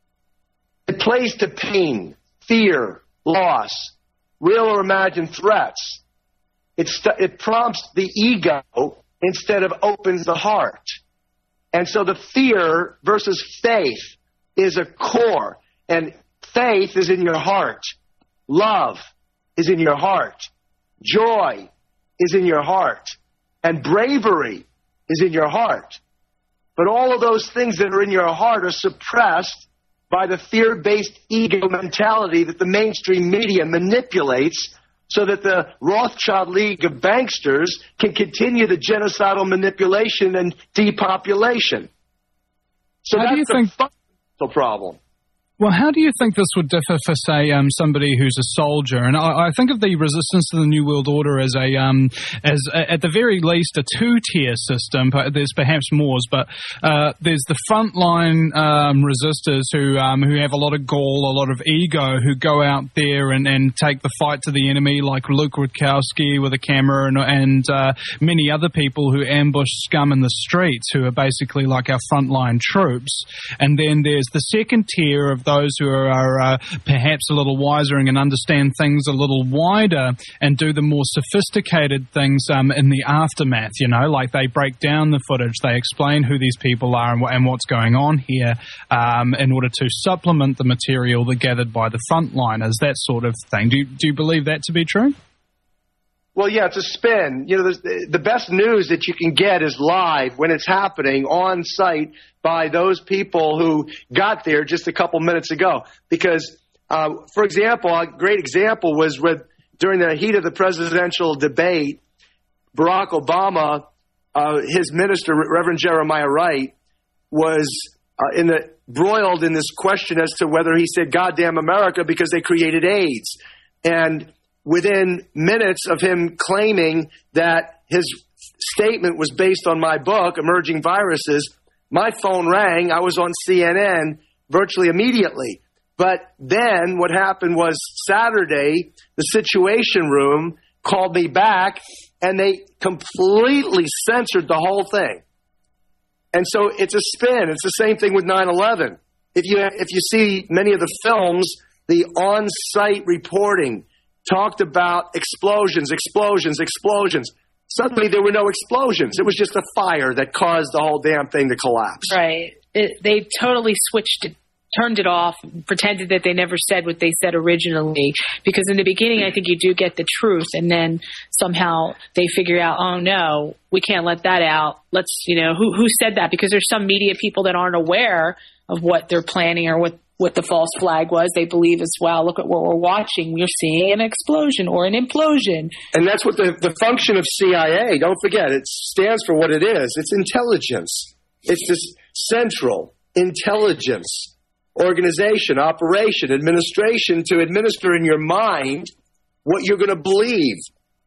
It plays to pain, fear, loss, real or imagined threats. It, st- it prompts the ego instead of opens the heart. And so the fear versus faith is a core. And faith is in your heart. Love is in your heart. Joy is in your heart. And bravery is in your heart. But all of those things that are in your heart are suppressed by the fear-based ego mentality that the mainstream media manipulates so that the Rothschild League of banksters can continue the genocidal manipulation and depopulation. So
How
that's
do you
the
think-
fundamental problem.
Well, how do you think this would differ for, say, um, somebody who's a soldier? And I, I think of the resistance to the New World Order as a, um, as a, at the very least, a two-tier system. But there's perhaps more, but uh, there's the frontline um, resistors who um, who have a lot of gall, a lot of ego, who go out there and, and take the fight to the enemy, like Luke Rutkowski with a camera, and, and uh, many other people who ambush scum in the streets, who are basically like our frontline troops. And then there's the second tier of those who are, are uh, perhaps a little wiser and can understand things a little wider and do the more sophisticated things um, in the aftermath, you know, like they break down the footage, they explain who these people are and, wh- and what's going on here um, in order to supplement the material that gathered by the frontliners, that sort of thing. Do you, do you believe that to be true?
Well, yeah, it's a spin. You know, the, the best news that you can get is live when it's happening on site by those people who got there just a couple minutes ago. Because, uh, for example, a great example was with during the heat of the presidential debate, Barack Obama, uh, his minister, Reverend Jeremiah Wright, was uh, in the broiled in this question as to whether he said "goddamn America" because they created AIDS. And within minutes of him claiming that his statement was based on my book, Emerging Viruses, my phone rang. I was on C N N virtually immediately. But then what happened was Saturday, the Situation Room called me back, and they completely censored the whole thing. And so it's a spin. It's the same thing with nine eleven. If you if you see many of the films, the on-site reporting talked about explosions, explosions, explosions. Suddenly there were no explosions. It was just a fire that caused the whole damn thing to collapse.
Right. It, they totally switched it, turned it off, pretended that they never said what they said originally. Because in the beginning, I think you do get the truth, and then somehow they figure out, oh no, we can't let that out. Let's, you know, who who said that? Because there's some media people that aren't aware of what they're planning or what what the false flag was. They believe as well, look at what we're watching. We're seeing an explosion or an implosion.
And that's what the, the function of C I A, don't forget, it stands for what it is. It's intelligence. It's this central intelligence organization, operation, administration to administer in your mind what you're going to believe.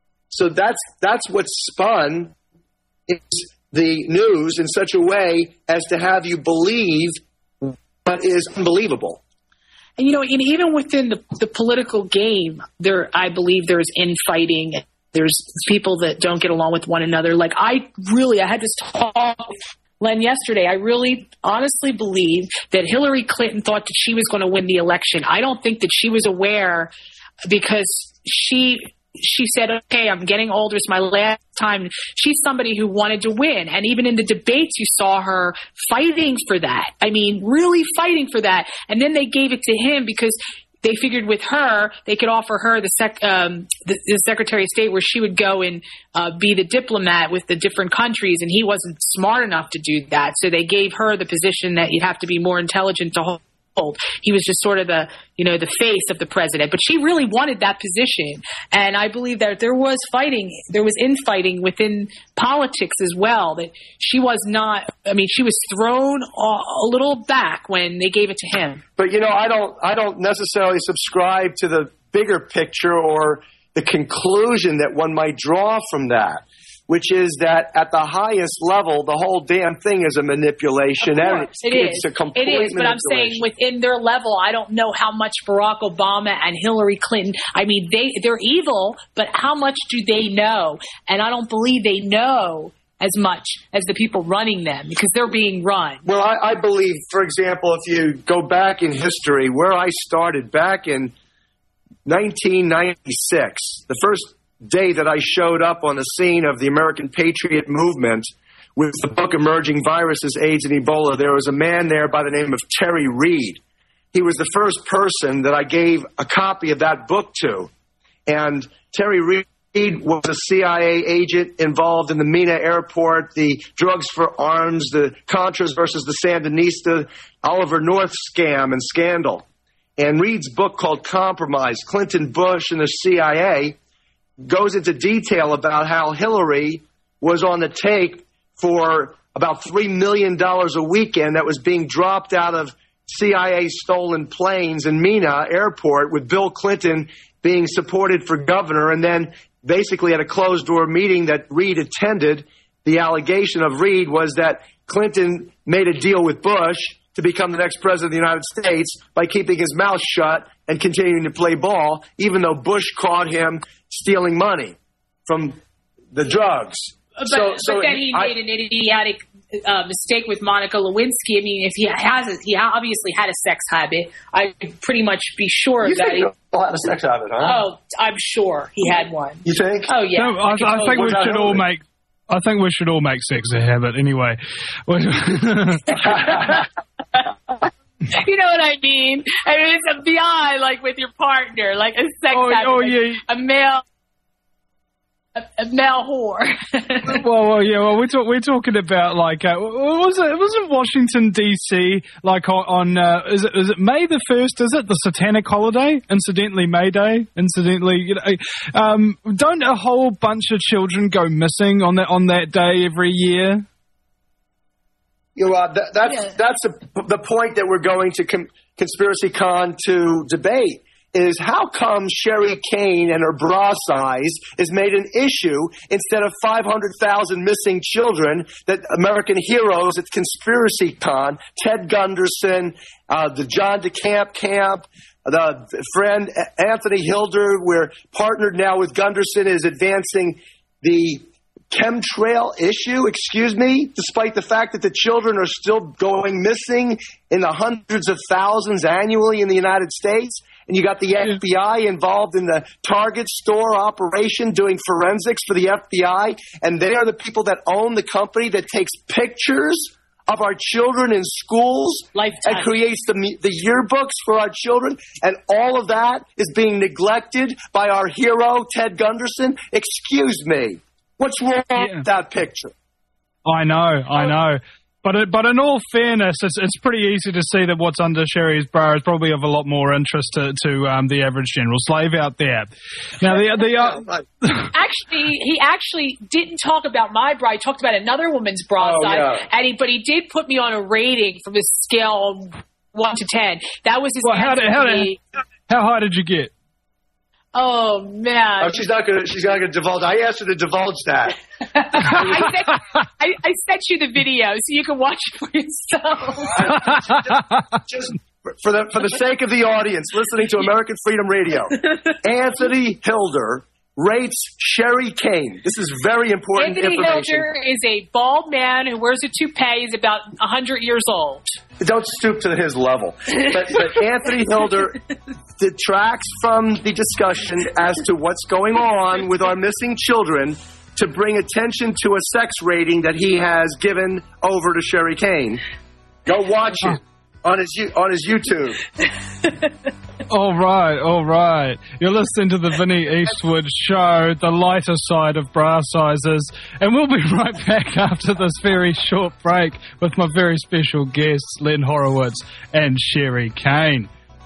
So that's that's what's spun is the news in such a way as to have you believe what is unbelievable.
And, you know, and even within the, the political game, there, I believe there's infighting. There's people that don't get along with one another. Like, I really, I had this talk with Len yesterday. I really honestly believe that Hillary Clinton thought that she was going to win the election. I don't think that she was aware because she she said, okay, I'm getting older. It's my last time. She's somebody who wanted to win. And even in the debates, you saw her fighting for that. I mean, really fighting for that. And then they gave it to him because they figured with her, they could offer her the, sec, um, the, the Secretary of State where she would go and uh, be the diplomat with the different countries, and he wasn't smart enough to do that. So they gave her the position that you'd have to be more intelligent to hold. He was just sort of the, you know, the face of the president. But she really wanted that position. And I believe that there was fighting, there was infighting within politics as well, that she was not, I mean, she was thrown a little back when they gave it to him.
But, you know, I don't, I don't necessarily subscribe to the bigger picture or the conclusion that one might draw from that, which is that at the highest level, the whole damn thing is a manipulation.
Of course,
and
it
it's,
is.
It's a complete
it is, but I'm saying within their level, I don't know how much Barack Obama and Hillary Clinton, I mean, they, they're evil, but how much do they know? And I don't believe they know as much as the people running them because they're being run.
Well, I, I believe, for example, if you go back in history, where I started back in nineteen ninety-six, the first day that I showed up on the scene of the American Patriot Movement with the book Emerging Viruses, AIDS, and Ebola, there was a man there by the name of Terry Reid. He was the first person that I gave a copy of that book to. And Terry Reid was a C I A agent involved in the Mina airport, the drugs for arms, the Contras versus the Sandinista, Oliver North scam and scandal. And Reid's book called Compromise, Clinton, Bush, and the C I A, goes into detail about how Hillary was on the take for about three million dollars a weekend that was being dropped out of C I A stolen planes in Mina airport with Bill Clinton being supported for governor. And then basically at a closed-door meeting that Reid attended, the allegation of Reid was that Clinton made a deal with Bush to become the next president of the United States by keeping his mouth shut and continuing to play ball, even though Bush caught him stealing money from the drugs.
But,
so,
but
so
then he
I,
made an idiotic uh, mistake with Monica Lewinsky. I mean, if he has, a, he obviously had a sex habit. I could pretty much be sure
you
that
think
he
he'll have a sex habit, huh?
Oh, I'm sure he had one.
You think?
Oh yeah.
No, I, I think we should all make. I think we should all make sex a habit anyway.
You know what I mean? I mean, it's beyond like with your partner, like a sex
oh,
habit,
oh,
like
yeah.
a male, a, a male whore.
well, well, yeah. Well, we're, talk, we're talking about like uh, was it? It wasn't Washington D C like on, on uh, is it is it May the first? Is it the Satanic holiday? Incidentally, May Day. Incidentally, you know, um, don't a whole bunch of children go missing on that on that day every year?
You know, uh, that, that's
yeah.
that's the, the point that we're going to com- Conspiracy Con to debate is how come Sherry Kane and her bra size is made an issue instead of five hundred thousand missing children that American heroes at Conspiracy Con, Ted Gunderson, uh, the John DeCamp camp, the friend Anthony Hilder, we're partnered now with Gunderson, is advancing the chemtrail issue, excuse me, despite the fact that the children are still going missing in the hundreds of thousands annually in the United States. And you got the F B I involved in the Target store operation doing forensics for the F B I. And they are the people that own the company that takes pictures of our children in schools
Lifetime.
and creates the, the yearbooks for our children. And all of that is being neglected by our hero, Ted Gunderson. Excuse me. What's wrong
yeah.
with that picture?
I know, I know. But it, but in all fairness, it's it's pretty easy to see that what's under Sherry's bra is probably of a lot more interest to, to um, the average general slave out there. Now, the the uh,
actually, he actually didn't talk about my bra. He talked about another woman's bra
Oh,
size,
yeah.
and he, but he did put me on a rating from a scale of one to ten. That was his
well, how
answer
did, how,
to
did,
me.
how high did you get?
Oh man!
Oh, she's not gonna. She's not gonna divulge. I asked her to divulge that.
I, sent, I, I sent you the video so you can watch it for yourself.
Just for the for the sake of the audience listening to American Freedom Radio, Anthony Hilder rates Sherry Kane. This is very important
Anthony
information.
Hilder is a bald man who wears a toupee. He's about one hundred years old.
Don't stoop to his level. But, but Anthony Hilder detracts from the discussion as to what's going on with our missing children to bring attention to a sex rating that he has given over to Sherry Kane. Go watch it on his you- on his YouTube.
All right, all right. You're listening to the Vinny Eastwood Show, the lighter side of bra sizes, and we'll be right back after this very short break with my very special guests, Len Horowitz and Sherry Kane.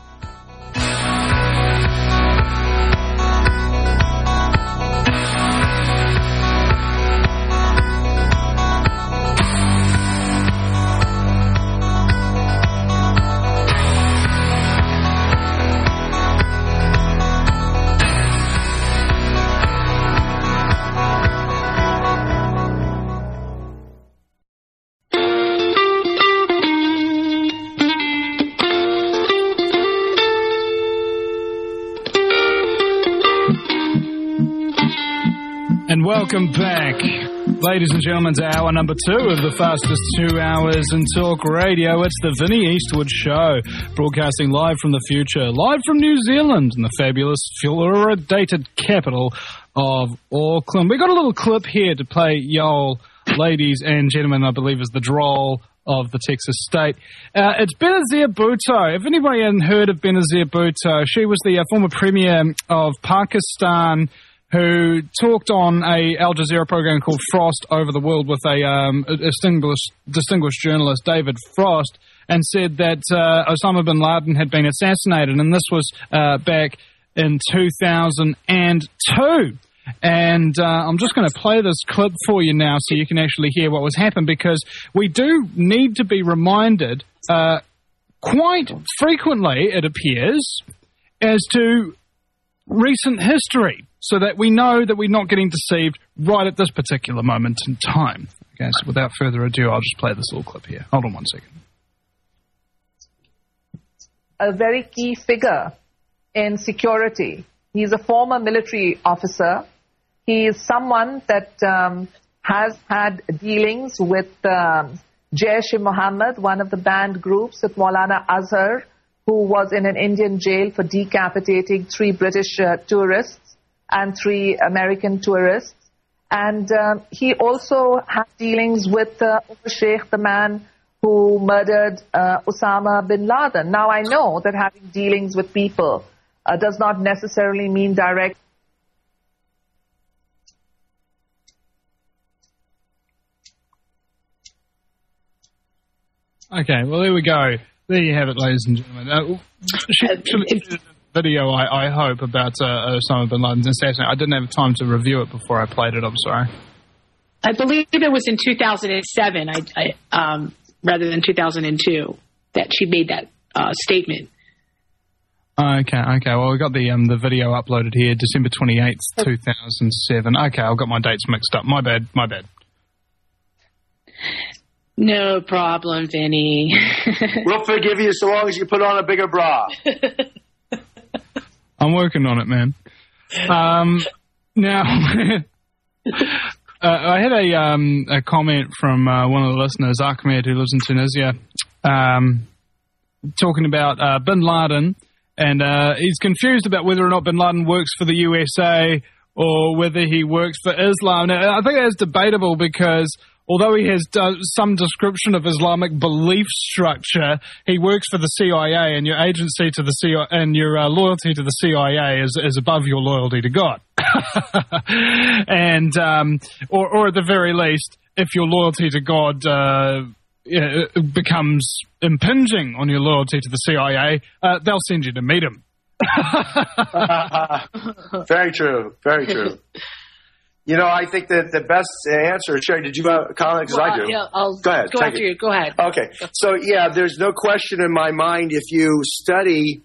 And welcome back, ladies and gentlemen, to hour number two of the fastest two hours in talk radio. It's the Vinny Eastwood Show, broadcasting live from the future, live from New Zealand in the fabulous fluoridated capital of Auckland. We got a little clip here to play y'all, ladies and gentlemen, I believe is the droll of the Texas state. Uh, it's Benazir Bhutto. If anybody hadn't heard of Benazir Bhutto, she was the uh, former premier of Pakistan, who talked on a Al Jazeera program called Frost Over the World with a, um, a distinguished, distinguished journalist, David Frost, and said that uh, Osama bin Laden had been assassinated, and this was uh, back in two thousand two. And uh, I'm just going to play this clip for you now so you can actually hear what was happened, because we do need to be reminded uh, quite frequently, it appears, as to recent history, so that we know that we're not getting deceived right at this particular moment in time. Okay, so without further ado, I'll just play this little clip here. Hold on one second.
A very key figure in security. He's a former military officer. He is someone that um, has had dealings with um, Jaish-e-Mohammed, one of the banned groups at Maulana Azhar, who was in an Indian jail for decapitating three British uh, tourists and three American tourists. And um, he also had dealings with uh, Umar Sheikh, the man who murdered uh, Osama bin Laden. Now, I know that having dealings with people uh, does not necessarily mean direct.
Okay, well, there we go. There you have it, ladies and gentlemen. Uh, she actually did a video, I, I hope, about uh, Osama bin Laden's assassination. I didn't have time to review it before I played it. I'm sorry.
I believe it was in two thousand seven, I, I, um, rather than two thousand two, that she made that uh, statement.
Okay, okay. Well, we got the um, the video uploaded here, December twenty-eighth, two thousand seven. Okay, I've got my dates mixed up. My bad, my bad.
No problem, Vinny.
We'll forgive you so long as you put on a bigger bra.
I'm working on it, man. Um, now, uh, I had a um, a comment from uh, one of the listeners, Ahmed, who lives in Tunisia, um, talking about uh, bin Laden, and uh, he's confused about whether or not bin Laden works for the U S A or whether he works for Islam. Now, I think that's debatable, because although he has uh, some description of Islamic belief structure, he works for the C I A, and your agency to the C I A and your uh, loyalty to the C I A is, is above your loyalty to God. and um, or, or at the very least, if your loyalty to God uh, uh, becomes impinging on your loyalty to the C I A, uh, they'll send you to meet him.
Very true. Very true. You know, I think that the best answer, Sherry, did you have a comment? Because
well,
I do.
Yeah, I'll
go ahead.
Go after you. Go ahead.
Okay. So, yeah, there's no question in my mind if you study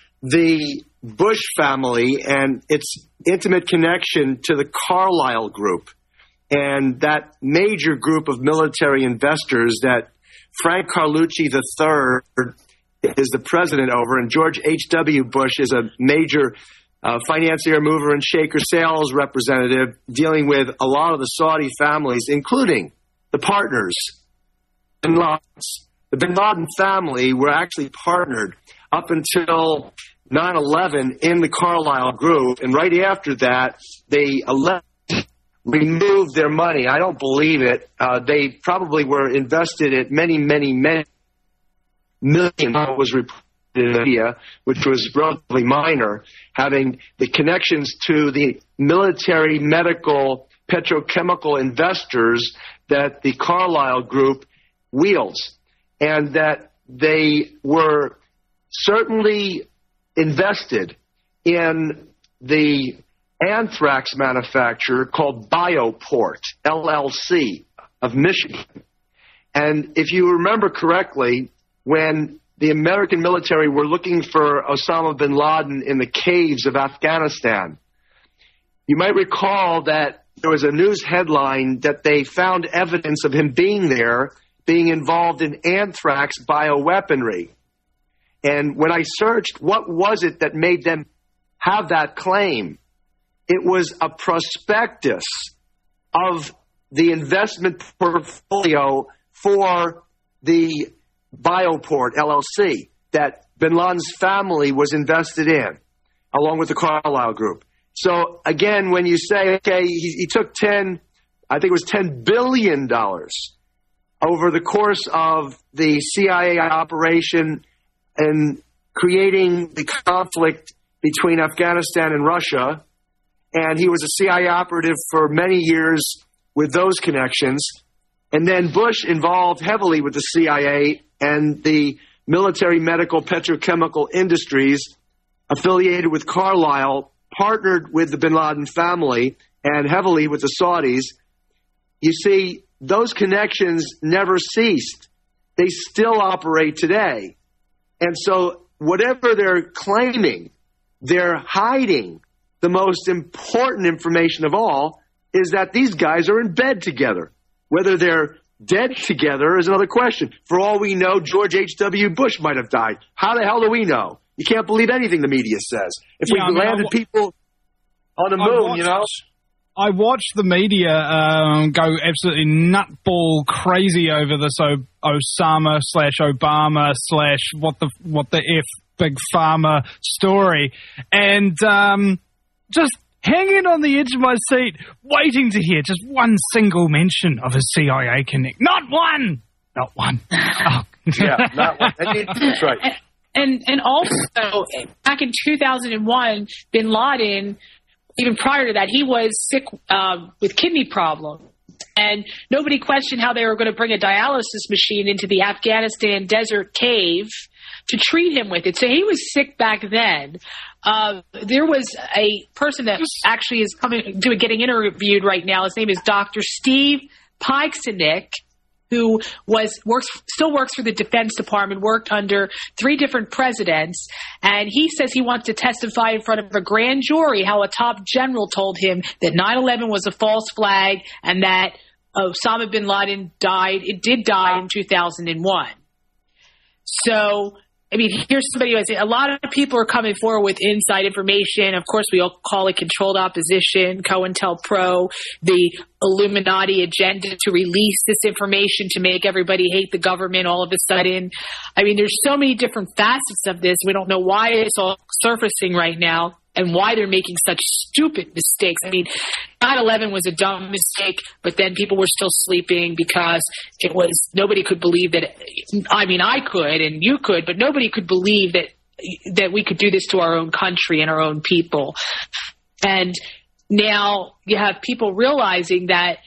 the Bush family and its intimate connection to the Carlyle Group and that major group of military investors that Frank Carlucci the third is the president over, and George H W. Bush is a major uh, financier, mover, and shaker sales representative dealing with a lot of the Saudi families, including the partners, Bin Laden's. The Bin Laden family were actually partnered up until nine eleven in the Carlyle Group, and right after that, they allegedly removed their money. I don't believe it. Uh, they probably were invested at many, many, many million was reported in the media, which was relatively minor, having the connections to the military, medical, petrochemical investors that the Carlyle Group wields, and that they were certainly invested in the anthrax manufacturer called Bioport, L L C, of Michigan. And if you remember correctly, when the American military were looking for Osama bin Laden in the caves of Afghanistan, you might recall that there was a news headline that they found evidence of him being there, being involved in anthrax bioweaponry. And when I searched, what was it that made them have that claim? It was a prospectus of the investment portfolio for the Bioport, L L C, that bin Laden's family was invested in, along with the Carlyle Group. So, again, when you say, okay, he, he took ten, I think it was ten billion dollars over the course of the C I A operation and creating the conflict between Afghanistan and Russia, and he was a C I A operative for many years with those connections, and then Bush involved heavily with the C I A and the military, medical, petrochemical industries affiliated with Carlyle, partnered with the bin Laden family and heavily with the Saudis. You see, those connections never ceased. They still operate today. And so whatever they're claiming, they're hiding. The most important information of all is that these guys are in bed together. Whether they're dead together is another question. For all we know, George H W. Bush might have died. How the hell do we know? You can't believe anything the media says. If
yeah,
we
I mean,
landed
w-
people on the moon, watched, you know?
I watched the media um, go absolutely nutball crazy over this o- Osama slash Obama slash what the what the F big pharma story, and um, just hanging on the edge of my seat, waiting to hear just one single mention of a C I A connect. Not one! Not one. Oh.
Yeah, not one. That's right.
And, and also, back in two thousand one, bin Laden, even prior to that, he was sick uh, with kidney problems. And nobody questioned how they were going to bring a dialysis machine into the Afghanistan desert cave to treat him with it. So he was sick back then. Uh, there was a person that actually is coming to getting interviewed right now. His name is Doctor Steve Pikesenik, who was works still works for the Defense Department, worked under three different presidents, and he says he wants to testify in front of a grand jury how a top general told him that nine eleven was a false flag and that Osama bin Laden died. It did die in two thousand one. So, I mean, here's somebody who has a lot of people are coming forward with inside information. Of course, we all call it controlled opposition, COINTELPRO, the Illuminati agenda to release this information to make everybody hate the government all of a sudden. I mean, there's so many different facets of this. We don't know why it's all surfacing right now and why they're making such stupid mistakes. I mean, nine eleven was a dumb mistake, but then people were still sleeping because it was, nobody could believe that, I mean, I could and you could, but nobody could believe that, that we could do this to our own country and our own people. And now you have people realizing that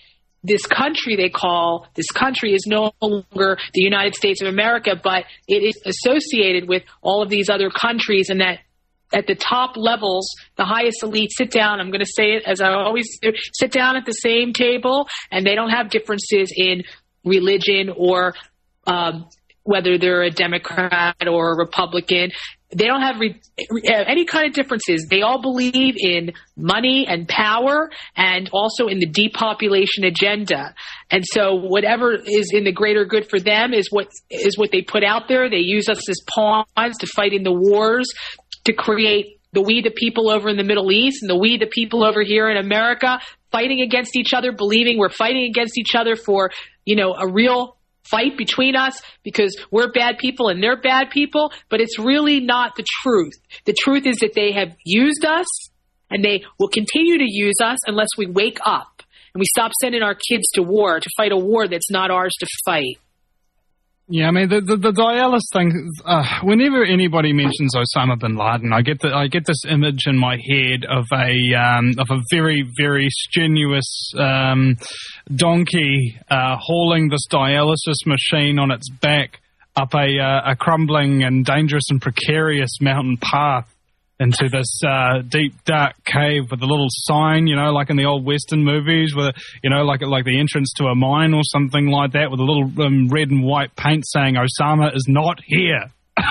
this country they call, this country is no longer the United States of America, but it is associated with all of these other countries, and that at the top levels, the highest elite sit down, I'm going to say it as I always do, sit down at the same table, and they don't have differences in religion or um, whether they're a Democrat or a Republican. They don't have re- any kind of differences. They all believe in money and power, and also in the depopulation agenda. And so whatever is in the greater good for them is what is what they put out there. They use us as pawns to fight in the wars, to create the we the people over in the Middle East and the we the people over here in America, fighting against each other, believing we're fighting against each other for, you know, a real fight between us because we're bad people and they're bad people. But it's really not the truth. The truth is that they have used us, and they will continue to use us unless we wake up and we stop sending our kids to war, to fight a war that's not ours to fight.
Yeah, I mean the the, the dialysis thing. Uh, whenever anybody mentions Osama bin Laden, I get the, I get this image in my head of a um, of a very very strenuous um, donkey uh, hauling this dialysis machine on its back up a uh, a crumbling and dangerous and precarious mountain path into this uh, deep, dark cave with a little sign, you know, like in the old Western movies, with, you know, like like the entrance to a mine or something like that, with a little um, red and white paint saying Osama is not here.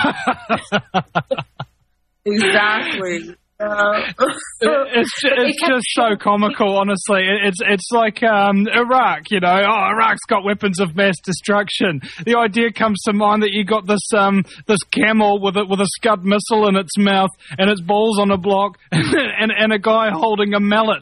Exactly. Uh,
it's just, it's just so comical, honestly. It's it's like um, Iraq, you know. Oh, Iraq's got weapons of mass destruction. The idea comes to mind that you got this um, this camel with a, with a Scud missile in its mouth and its balls on a block, and and a guy holding a mallet.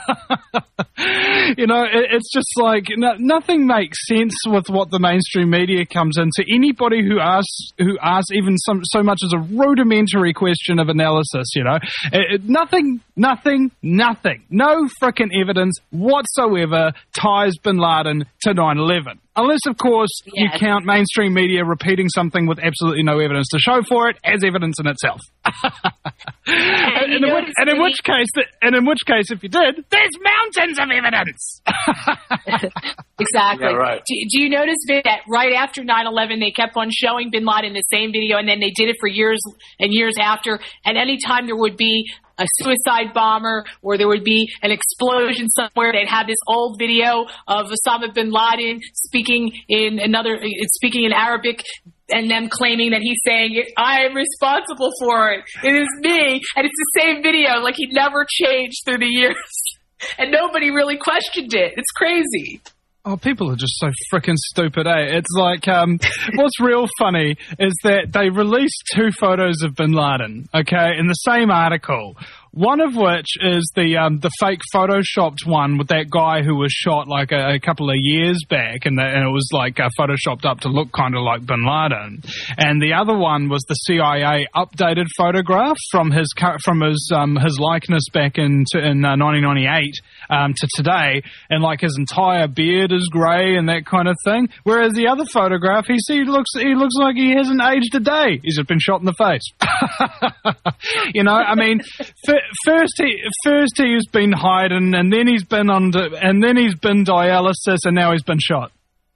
You know, it, it's just like no, nothing makes sense with what the mainstream media comes into. Anybody who asks who asks even some so much as a rudimentary question of analysis, you know. It, it, nothing, nothing, nothing. No frickin' evidence whatsoever ties bin Laden to nine eleven. Unless, of course, yes. you count mainstream media repeating something with absolutely no evidence to show for it as evidence in itself. and, and, in which, and in which case, and in which case, if you did, there's mountains of evidence.
Exactly.
Yeah, right.
do, do you notice that right after nine eleven, they kept on showing bin Laden in the same video, and then they did it for years and years after, and anytime there would be a suicide bomber or there would be an explosion somewhere, they'd have this old video of Osama bin Laden speaking in another, speaking in Arabic, and them claiming that he's saying, I am responsible for it. It is me. And it's the same video, like he never changed through the years. And nobody really questioned it. It's crazy.
Oh, people are just so frickin' stupid, eh? It's like, um, what's real funny is that they released two photos of bin Laden, okay, in the same article. One of which is the um, the fake photoshopped one with that guy who was shot like a, a couple of years back, and, the, and it was like uh, photoshopped up to look kind of like bin Laden. And the other one was the C I A updated photograph from his from his um, his likeness back in to, in uh, nineteen ninety-eight um, to today, and like his entire beard is grey and that kind of thing. Whereas the other photograph, he see he looks he looks like he hasn't aged a day. He's just been shot in the face. You know, I mean. For, First he first he's been hiding, and then he's been under, and then he's been dialysis, and now he's been shot.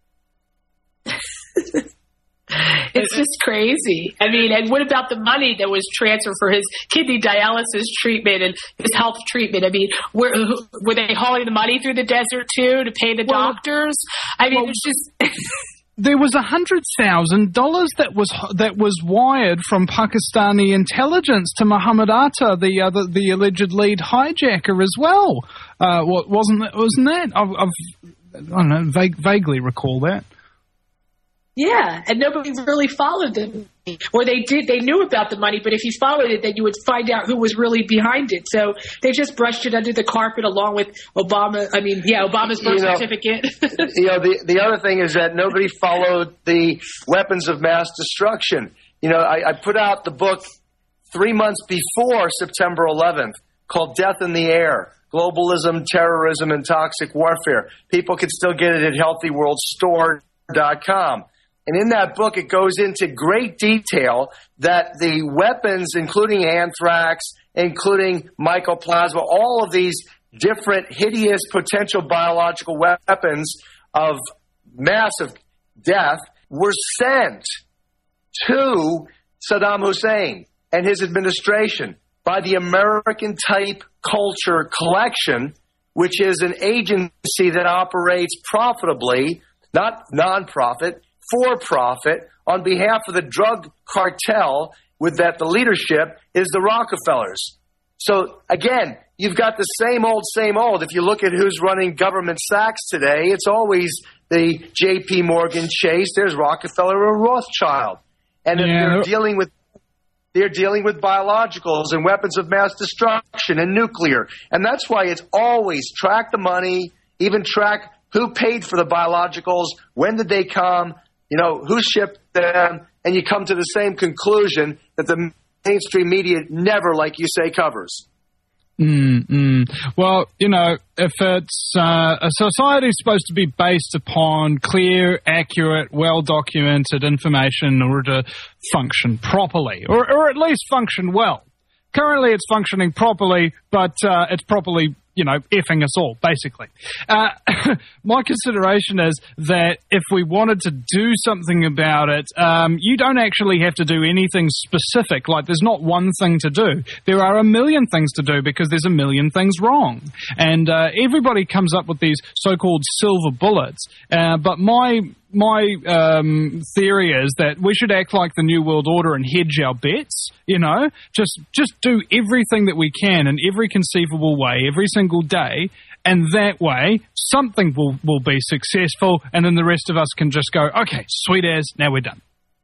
It's just crazy. I mean, and what about the money that was transferred for his kidney dialysis treatment and his health treatment? I mean, were, were they hauling the money through the desert too to pay the well, doctors? I mean, well, it's just.
There was a hundred thousand dollars that was that was wired from Pakistani intelligence to Mohammed Atta, the uh, the, the alleged lead hijacker, as well. Uh, wasn't that? Wasn't that? I've, I've I don't know. Vague, vaguely recall that.
Yeah, and nobody really followed them. Or they did, they knew about the money, but if you followed it, then you would find out who was really behind it. So they just brushed it under the carpet along with Obama. I mean, yeah, Obama's birth you know, certificate.
You know, the, the other thing is that nobody followed the weapons of mass destruction. You know, I, I put out the book three months before September eleventh called Death in the Air, Globalism, Terrorism, and Toxic Warfare. People can still get it at healthy world store dot com. And in that book, it goes into great detail that the weapons, including anthrax, including mycoplasma, all of these different hideous potential biological weapons of massive death were sent to Saddam Hussein and his administration by the American Type Culture Collection, which is an agency that operates profitably, not non-profit, for profit, on behalf of the drug cartel, with that the leadership is the Rockefellers. So again, you've got the same old, same old. If you look at who's running government Sachs today, it's always the J P Morgan Chase. There's Rockefeller or Rothschild, and
Yeah.
they're dealing with they're dealing with biologicals and weapons of mass destruction and nuclear, and that's why it's always track the money, even track who paid for the biologicals, when did they come, you know, who shipped them, and you come to the same conclusion that the mainstream media never, like you say, covers.
Mm, mm. Well, you know, if it's uh, a society is supposed to be based upon clear, accurate, well-documented information in order to function properly, or, or at least function well. Currently, it's functioning properly, but uh, it's properly, you know, effing us all, basically. Uh, my consideration is that if we wanted to do something about it, um, you don't actually have to do anything specific. Like, there's not one thing to do. There are a million things to do because there's a million things wrong. And uh, everybody comes up with these so-called silver bullets. Uh, but my... My um, theory is that we should act like the New World Order and hedge our bets, you know, just just do everything that we can in every conceivable way, every single day, and that way something will, will be successful, and then the rest of us can just go, okay, sweet as, now we're done.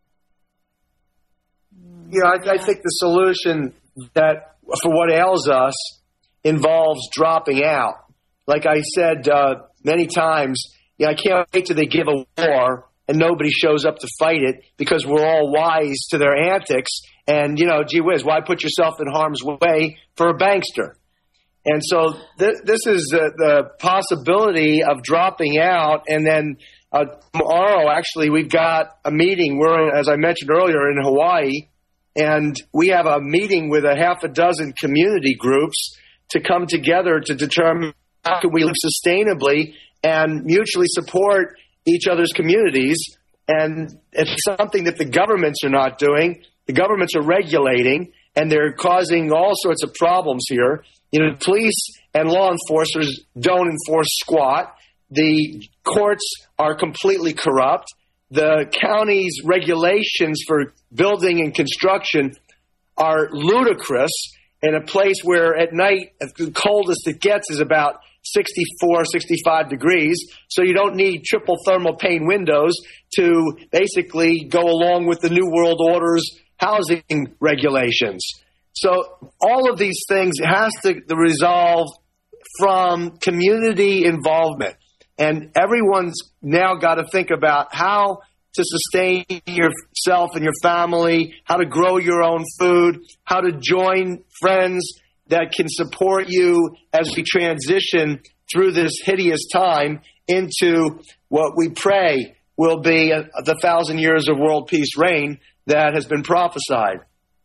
You know, I, I think the solution that for what ails us involves dropping out. Like I said uh, many times, yeah, I can't wait till they give a war and nobody shows up to fight it because we're all wise to their antics. And, you know, gee whiz, why put yourself in harm's way for a bankster? And so th- this is uh, the possibility of dropping out. And then uh, tomorrow, actually, we've got a meeting. We're, as I mentioned earlier, in Hawaii. And we have a meeting with a half a dozen community groups to come together to determine how can we live sustainably and mutually support each other's communities. And it's something that the governments are not doing. The governments are regulating, and they're causing all sorts of problems here. You know, police and law enforcers don't enforce squat. The courts are completely corrupt. The county's regulations for building and construction are ludicrous in a place where at night the coldest it gets is about sixty-four, sixty-five degrees, so you don't need triple thermal pane windows to basically go along with the New World Order's housing regulations. So all of these things has to resolve from community involvement. And everyone's now got to think about how to sustain yourself and your family, how to grow your own food, how to join friends that can support you as we transition through this hideous time into what we pray will be a, the thousand years of world peace reign that has been prophesied.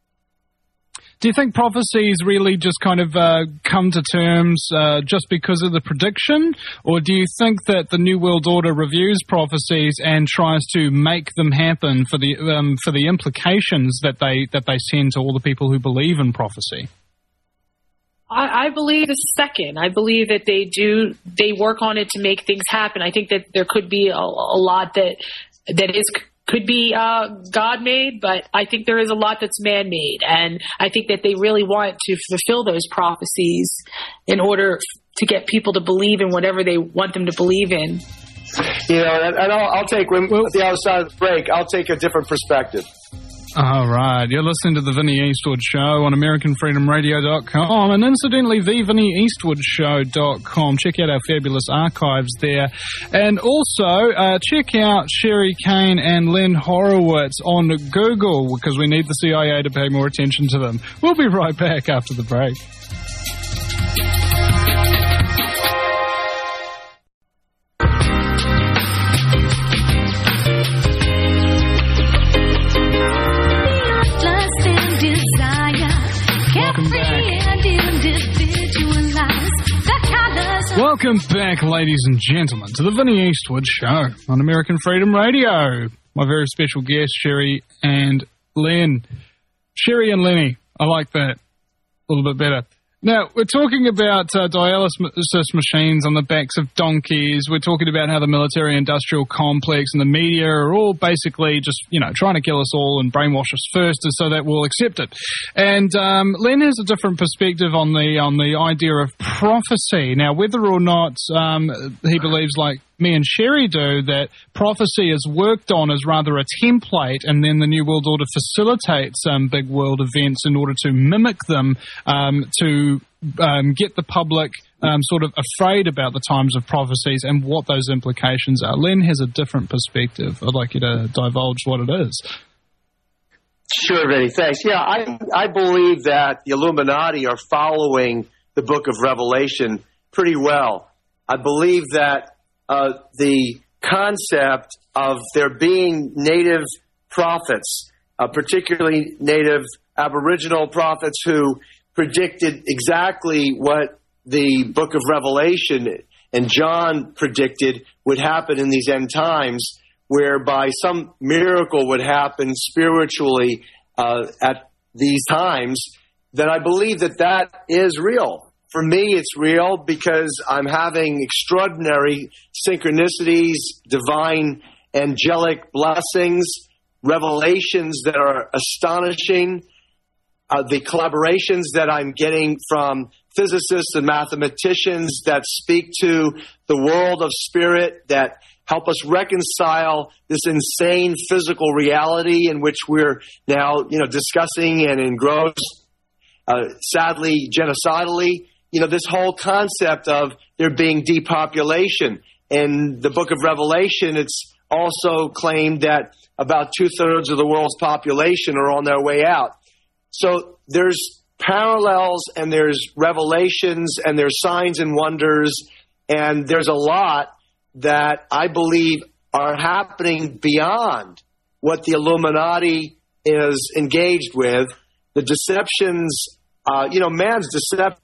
Do you think prophecies really just kind of uh, come to terms uh, just because of the prediction? Or do you think that the New World Order reviews prophecies and tries to make them happen for the um, for the implications that they that they send to all the people who believe in prophecy?
I, I believe the second. I believe that they do, they work on it to make things happen. I think that there could be a, a lot that that is could be uh, God-made, but I think there is a lot that's man-made. And I think that they really want to fulfill those prophecies in order to get people to believe in whatever they want them to believe in.
You know, and, and I'll, I'll take, when we're at the other side of the break, I'll take a different perspective.
All right. You're listening to The Vinnie Eastwood Show on American Freedom Radio dot com and incidentally, the vinnie eastwood show dot com. Check out our fabulous archives there. And also, uh, check out Sherry Kane and Len Horowitz on Google because we need the C I A to pay more attention to them. We'll be right back after the break. Welcome back. Welcome back, ladies and gentlemen, to the Vinnie Eastwood Show on American Freedom Radio. My very special guests, Sherry and Len. Sherry and Lenny. I like that a little bit better. Now, we're talking about uh, dialysis machines on the backs of donkeys. We're talking about how the military-industrial complex and the media are all basically just, you know, trying to kill us all and brainwash us first so that we'll accept it. And um, Len has a different perspective on the on the idea of prophecy. Now, whether or not um, he believes, like me and Sherry do, that prophecy is worked on as rather a template, and then the New World Order facilitates um, big world events in order to mimic them um, to um, get the public um, sort of afraid about the times of prophecies and what those implications are. Len has a different perspective. I'd like you to divulge what it is.
Sure, Vinny. Thanks. Yeah, I I believe that the Illuminati are following the Book of Revelation pretty well. I believe that Uh, the concept of there being native prophets, uh, particularly native Aboriginal prophets who predicted exactly what the Book of Revelation and John predicted would happen in these end times, whereby some miracle would happen spiritually uh, at these times, then I believe that that is real. For me, it's real because I'm having extraordinary synchronicities, divine angelic blessings, revelations that are astonishing, uh, the collaborations that I'm getting from physicists and mathematicians that speak to the world of spirit, that help us reconcile this insane physical reality in which we're now, you know, discussing and engrossed, uh, sadly, genocidally. You know, this whole concept of there being depopulation. In the Book of Revelation, it's also claimed that about two-thirds of the world's population are on their way out. So there's parallels and there's revelations and there's signs and wonders, and there's a lot that I believe are happening beyond what the Illuminati is engaged with. The deceptions, uh, you know, man's deception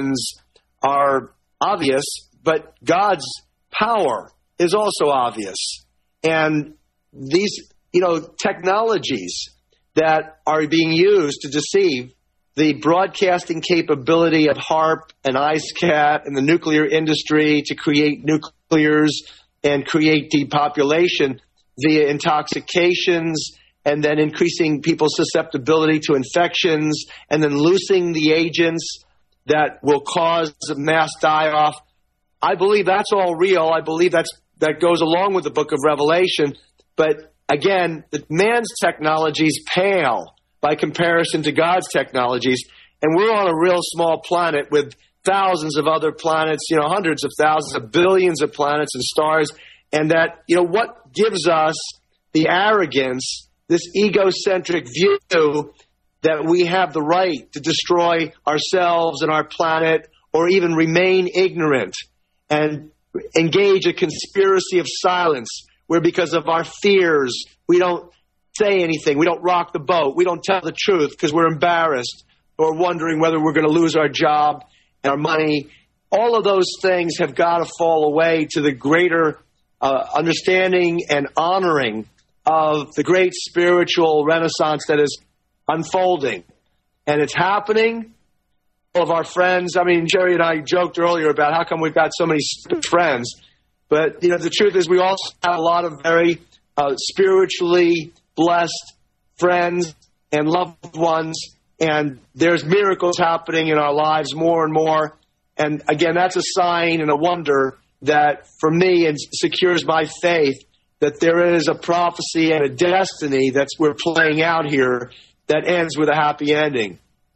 are obvious, but God's power is also obvious. And these, you know, technologies that are being used to deceive, the broadcasting capability of HAARP and IceCat and the nuclear industry to create nuclears and create depopulation via intoxications, and then increasing people's susceptibility to infections, and then loosing the agents that will cause mass die-off. I believe that's all real. I believe that's that goes along with the Book of Revelation. But again, the man's technologies pale by comparison to God's technologies. And we're on a real small planet with thousands of other planets, you know, hundreds of thousands of billions of planets and stars. And that, you know, what gives us the arrogance, this egocentric view that we have the right to destroy ourselves and our planet, or even remain ignorant and engage a conspiracy of silence where, because of our fears, we don't say anything, we don't rock the boat, we don't tell the truth because we're embarrassed or wondering whether we're going to lose our job and our money. All of those things have got to fall away to the greater uh, understanding and honoring of the great spiritual renaissance that is unfolding. And it's happening. All of our friends, I mean, Jerry and I joked earlier about how come we've got so many friends. But, you know, the truth is we also have a lot of very uh, spiritually blessed friends and loved ones. And there's miracles happening in our lives more and more. And, again, that's a sign and a wonder that, for me, it secures my faith that there is a prophecy and a destiny that's we're playing out here that ends with a happy ending.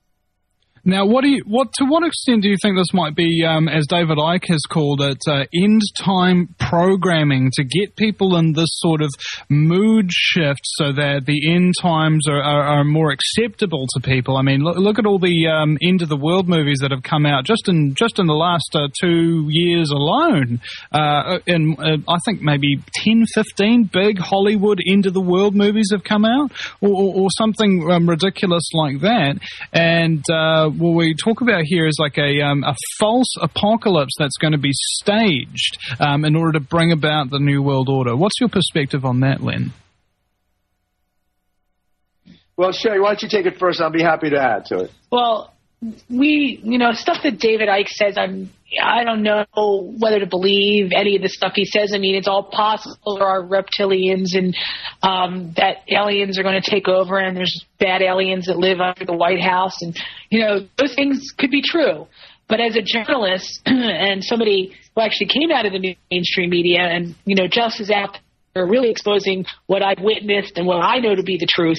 Now, what do you, what to what extent do you think this might be, um, as David Icke has called it, uh, end-time programming to get people in this sort of mood shift so that the end times are, are, are more acceptable to people? I mean, look, look at all the um, end of the world movies that have come out just in just in the last uh, two years alone. Uh, in uh, I think maybe ten, fifteen big Hollywood end of the world movies have come out, or, or, or something um, ridiculous like that, and. Uh, what we talk about here is like a um, a false apocalypse that's going to be staged um, in order to bring about the New World Order. What's your perspective on that, Len?
Well, Sherry, why don't you take it first? I'll be happy to add to it.
Well, we, you know, stuff that David Icke says, I'm, I don't know whether to believe any of the stuff he says. I mean, it's all possible there are reptilians and um, that aliens are going to take over, and there's bad aliens that live under the White House, and you know, those things could be true. But as a journalist and somebody who actually came out of the mainstream media, and you know, just is out there really exposing what I've witnessed and what I know to be the truth.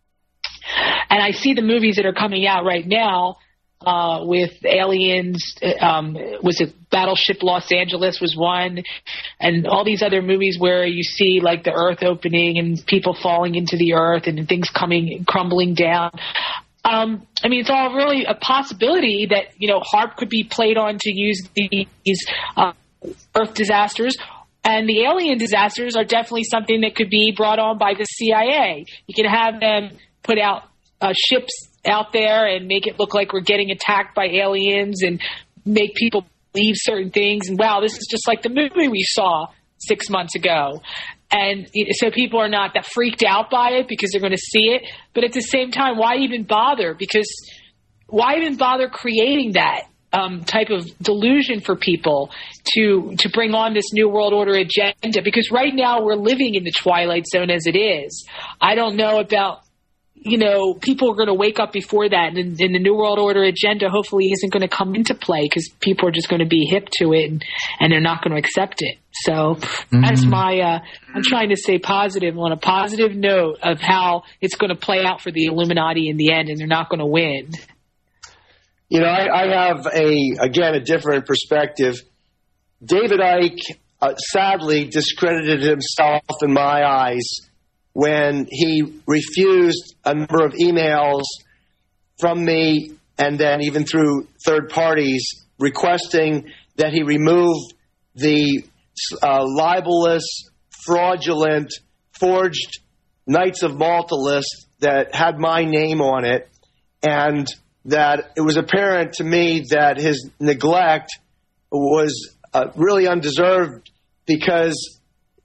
And I see the movies that are coming out right now uh, with aliens. Um, was it Battleship Los Angeles was one, and all these other movies where you see like the Earth opening and people falling into the Earth and things coming crumbling down. Um, I mean, it's all really a possibility that you know HAARP could be played on to use these uh, Earth disasters. And the alien disasters are definitely something that could be brought on by the C I A. You can have them put out uh, ships out there and make it look like we're getting attacked by aliens and make people believe certain things. And wow, this is just like the movie we saw six months ago. And so people are not that freaked out by it because they're going to see it. But at the same time, why even bother? Because why even bother creating that um, type of delusion for people to to bring on this New World Order agenda? Because right now we're living in the twilight zone as it is. I don't know about you know, people are going to wake up before that, and, and the New World Order agenda hopefully isn't going to come into play because people are just going to be hip to it, and, and they're not going to accept it. So mm-hmm. that's my, uh, I'm trying to stay positive on a positive note of how it's going to play out for the Illuminati in the end, and they're not going to win.
You know, I, I have a, again, a different perspective. David Icke uh, sadly discredited himself in my eyes when he refused a number of emails from me and then even through third parties requesting that he remove the uh, libelous, fraudulent, forged Knights of Malta list that had my name on it, and that it was apparent to me that his neglect was uh, really undeserved because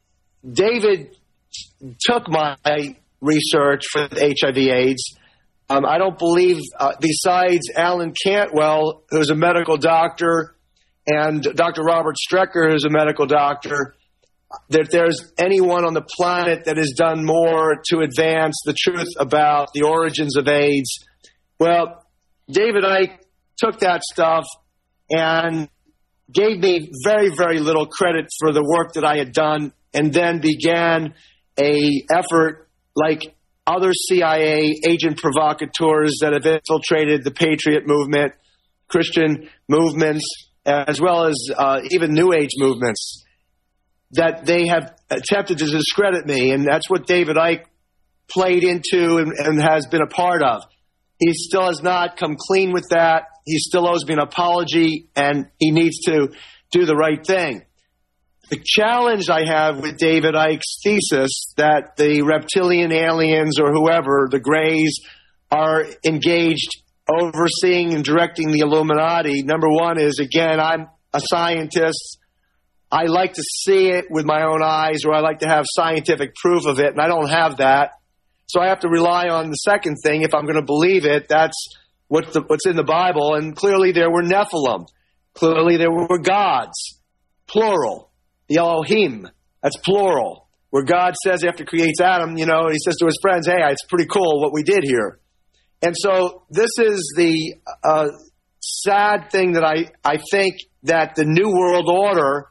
David took my research for H I V AIDS. Um, I don't believe, uh, besides Alan Cantwell, who's a medical doctor, and Doctor Robert Strecker, who's a medical doctor, that there's anyone on the planet that has done more to advance the truth about the origins of AIDS. Well, David Icke took that stuff and gave me very, very little credit for the work that I had done, and then began a effort like other C I A agent provocateurs that have infiltrated the Patriot movement, Christian movements, as well as uh, even New Age movements, that they have attempted to discredit me. And that's what David Icke played into and, and has been a part of. He still has not come clean with that. He still owes me an apology, and he needs to do the right thing. The challenge I have with David Icke's thesis that the reptilian aliens or whoever, the Greys, are engaged overseeing and directing the Illuminati, number one is, again, I'm a scientist. I like to see it with my own eyes, or I like to have scientific proof of it, and I don't have that. So I have to rely on the second thing. If I'm going to believe it, that's what's, the, what's in the Bible. And clearly there were Nephilim. Clearly there were gods, plural. The Elohim, that's plural. Where God says after he creates Adam, you know, he says to his friends, hey, it's pretty cool what we did here. And so this is the uh, sad thing that I, I think that the New World Order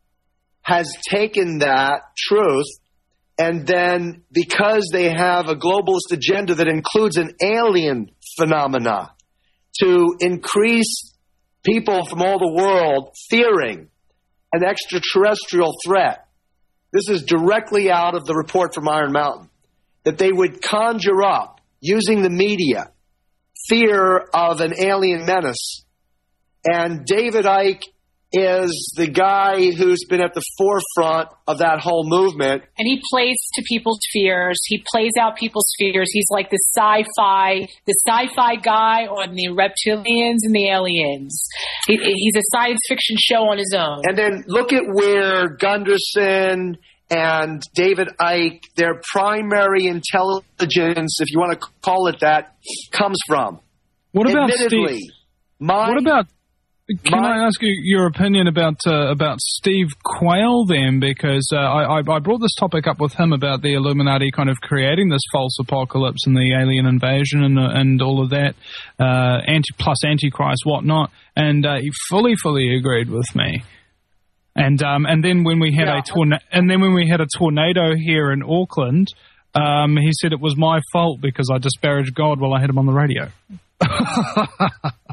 has taken that truth, and then because they have a globalist agenda that includes an alien phenomena to increase people from all the world fearing an extraterrestrial threat. This is directly out of the report from Iron Mountain, that they would conjure up, using the media, fear of an alien menace. And David Icke is the guy who's been at the forefront of that whole movement.
And he plays to people's fears. He plays out people's fears. He's like the sci-fi, the sci-fi guy on the reptilians and the aliens. He, he's a science fiction show on his own.
And then look at where Gunderson and David Icke, their primary intelligence, if you want to call it that, comes from.
What about
Admittedly,
Steve?
my,
What about? Can
my,
I ask you your opinion about uh, about Steve Quayle then? Because uh, I, I brought this topic up with him about the Illuminati kind of creating this false apocalypse and the alien invasion and uh, and all of that, uh, anti plus Antichrist, whatnot, and uh, he fully fully agreed with me. And um and then when we had
yeah.
a tornado, and then when we had a tornado here in Auckland, um, he said it was my fault because I disparaged God while I had him on the radio. I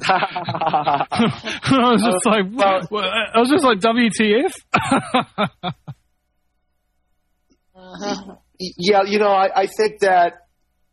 was just like, well, I was just like, W T F?
uh-huh. Yeah, you know, I, I think that,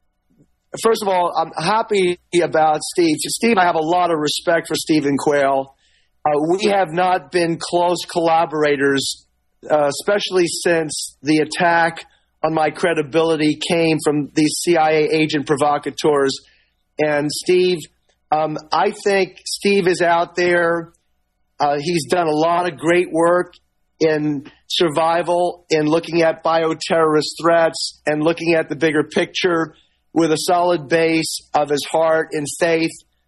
first of all, I'm happy about Steve. Steve, I have a lot of respect for Stephen Quayle. Uh, we have not been close collaborators, uh, especially since the attack on my credibility came from these C I A agent provocateurs. And Steve, um, I think Steve is out there. Uh, he's done a lot of great work in survival, in looking at bioterrorist threats and looking at the bigger picture with a solid base of his heart and faith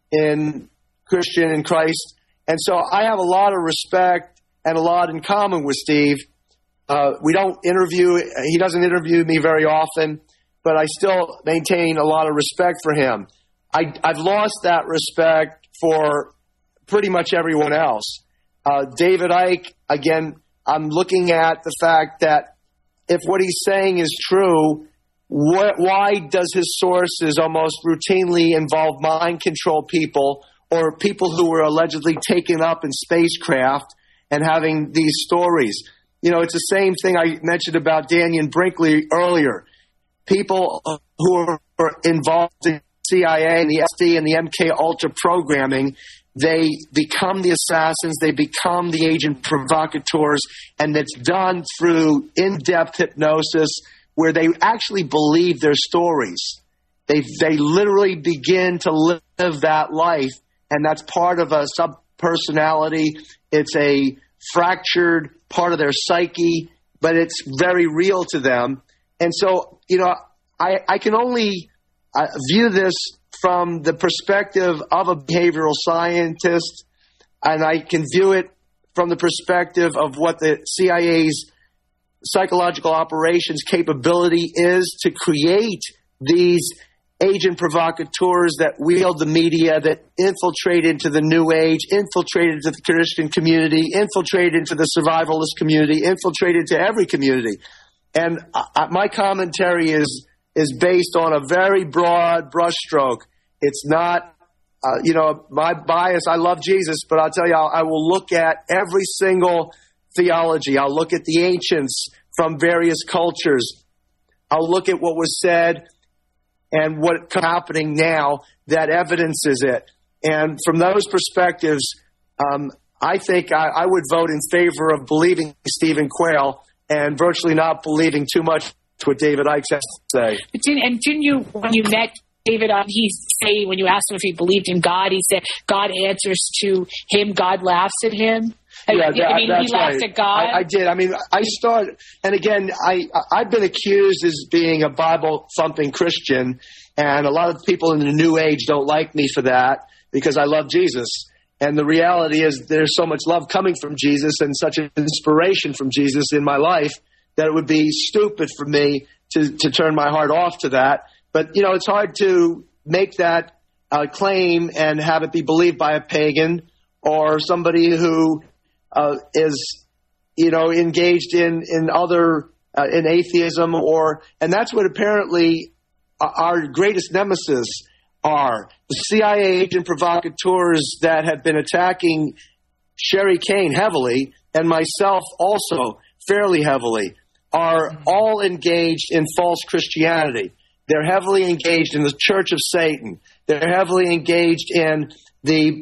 in Christian and Christ. And so I have a lot of respect and a lot in common with Steve. Uh, we don't interview, he doesn't interview me very often, but I still maintain a lot of respect for him. I, I've lost that respect for pretty much everyone else. Uh, David Icke, again, I'm looking at the fact that if what he's saying is true, what, why does his sources almost routinely involve mind-controlled people or people who were allegedly taken up in spacecraft and having these stories? You know, it's the same thing I mentioned about Daniel Brinkley earlier. People who are involved in C I A and the S D and the M K Ultra programming, they become the assassins, they become the agent provocateurs, and it's done through in-depth hypnosis where they actually believe their stories. They they literally begin to live that life, and that's part of a sub-personality. It's a fractured part of their psyche, but it's very real to them. And so, you know, I, I can only uh, view this from the perspective of a behavioral scientist, and I can view it from the perspective of what the C I A's psychological operations capability is to create these agent provocateurs that wield the media, that infiltrate into the New Age, infiltrate into the Christian community, infiltrate into the survivalist community, infiltrate into every community. And I, my commentary is is based on a very broad brushstroke. It's not, uh, you know, my bias. I love Jesus, but I'll tell you, I'll, I will look at every single theology. I'll look at the ancients from various cultures. I'll look at what was said and what's happening now that evidences it. And from those perspectives, um, I think I, I would vote in favor of believing Stephen Quayle and virtually not believing too much what David Icke has to say.
But didn't, and didn't you, when you met David, um, he say, when you asked him if he believed in God, he said God answers to him, God laughs at him?
Yeah, that,
I mean,
that's
he laughed
right.
at God.
I, I did. I mean, I started, and again, I, I've been accused as being a Bible-thumping Christian, and a lot of people in the New Age don't like me for that because I love Jesus. And the reality is there's so much love coming from Jesus and such an inspiration from Jesus in my life that it would be stupid for me to, to turn my heart off to that. But, you know, it's hard to make that uh, claim and have it be believed by a pagan or somebody who uh, is, you know, engaged in, in other, uh, in atheism or, and that's what apparently our greatest nemesis are. The C I A agent provocateurs that have been attacking Sherry Kane heavily and myself also fairly heavily are all engaged in false Christianity. They're heavily engaged in the Church of Satan. They're heavily engaged in the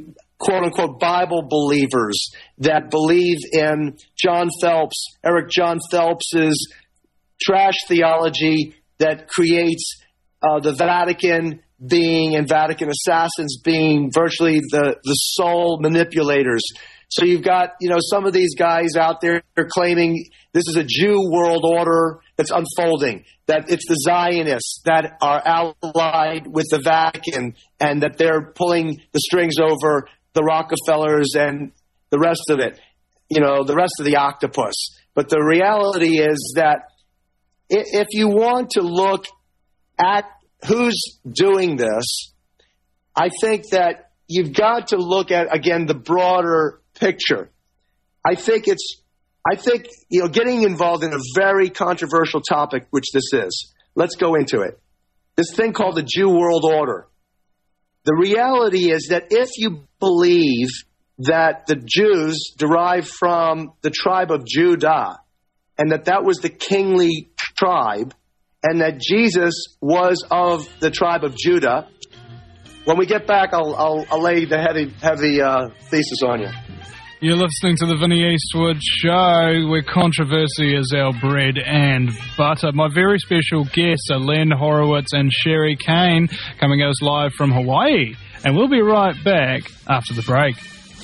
quote-unquote Bible believers that believe in John Phelps, Eric John Phelps's trash theology that creates uh, the Vatican being and Vatican assassins being virtually the, the sole manipulators. So you've got, you know, some of these guys out there claiming this is a Jew world order that's unfolding, that it's the Zionists that are allied with the Vatican and that they're pulling the strings over the Rockefellers and the rest of it, you know, the rest of the octopus. But the reality is that if you want to look at who's doing this, I think that you've got to look at, again, the broader picture. I think it's, I think, you know, getting involved in a very controversial topic, which this is. Let's go into it. This thing called the Jew world order. The reality is that if you believe that the Jews derived from the tribe of Judah and that that was the kingly tribe and that Jesus was of the tribe of Judah, when we get back, I'll, I'll, I'll lay the heavy, heavy uh, thesis on you.
You're listening to the Vinnie Eastwood Show, where controversy is our bread and butter. My very special guests are Len Horowitz and Sherry Kane, coming at us live from Hawaii. And we'll be right back after the break.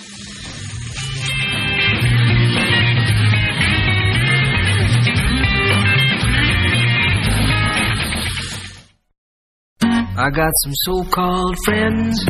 I got some so-called friends.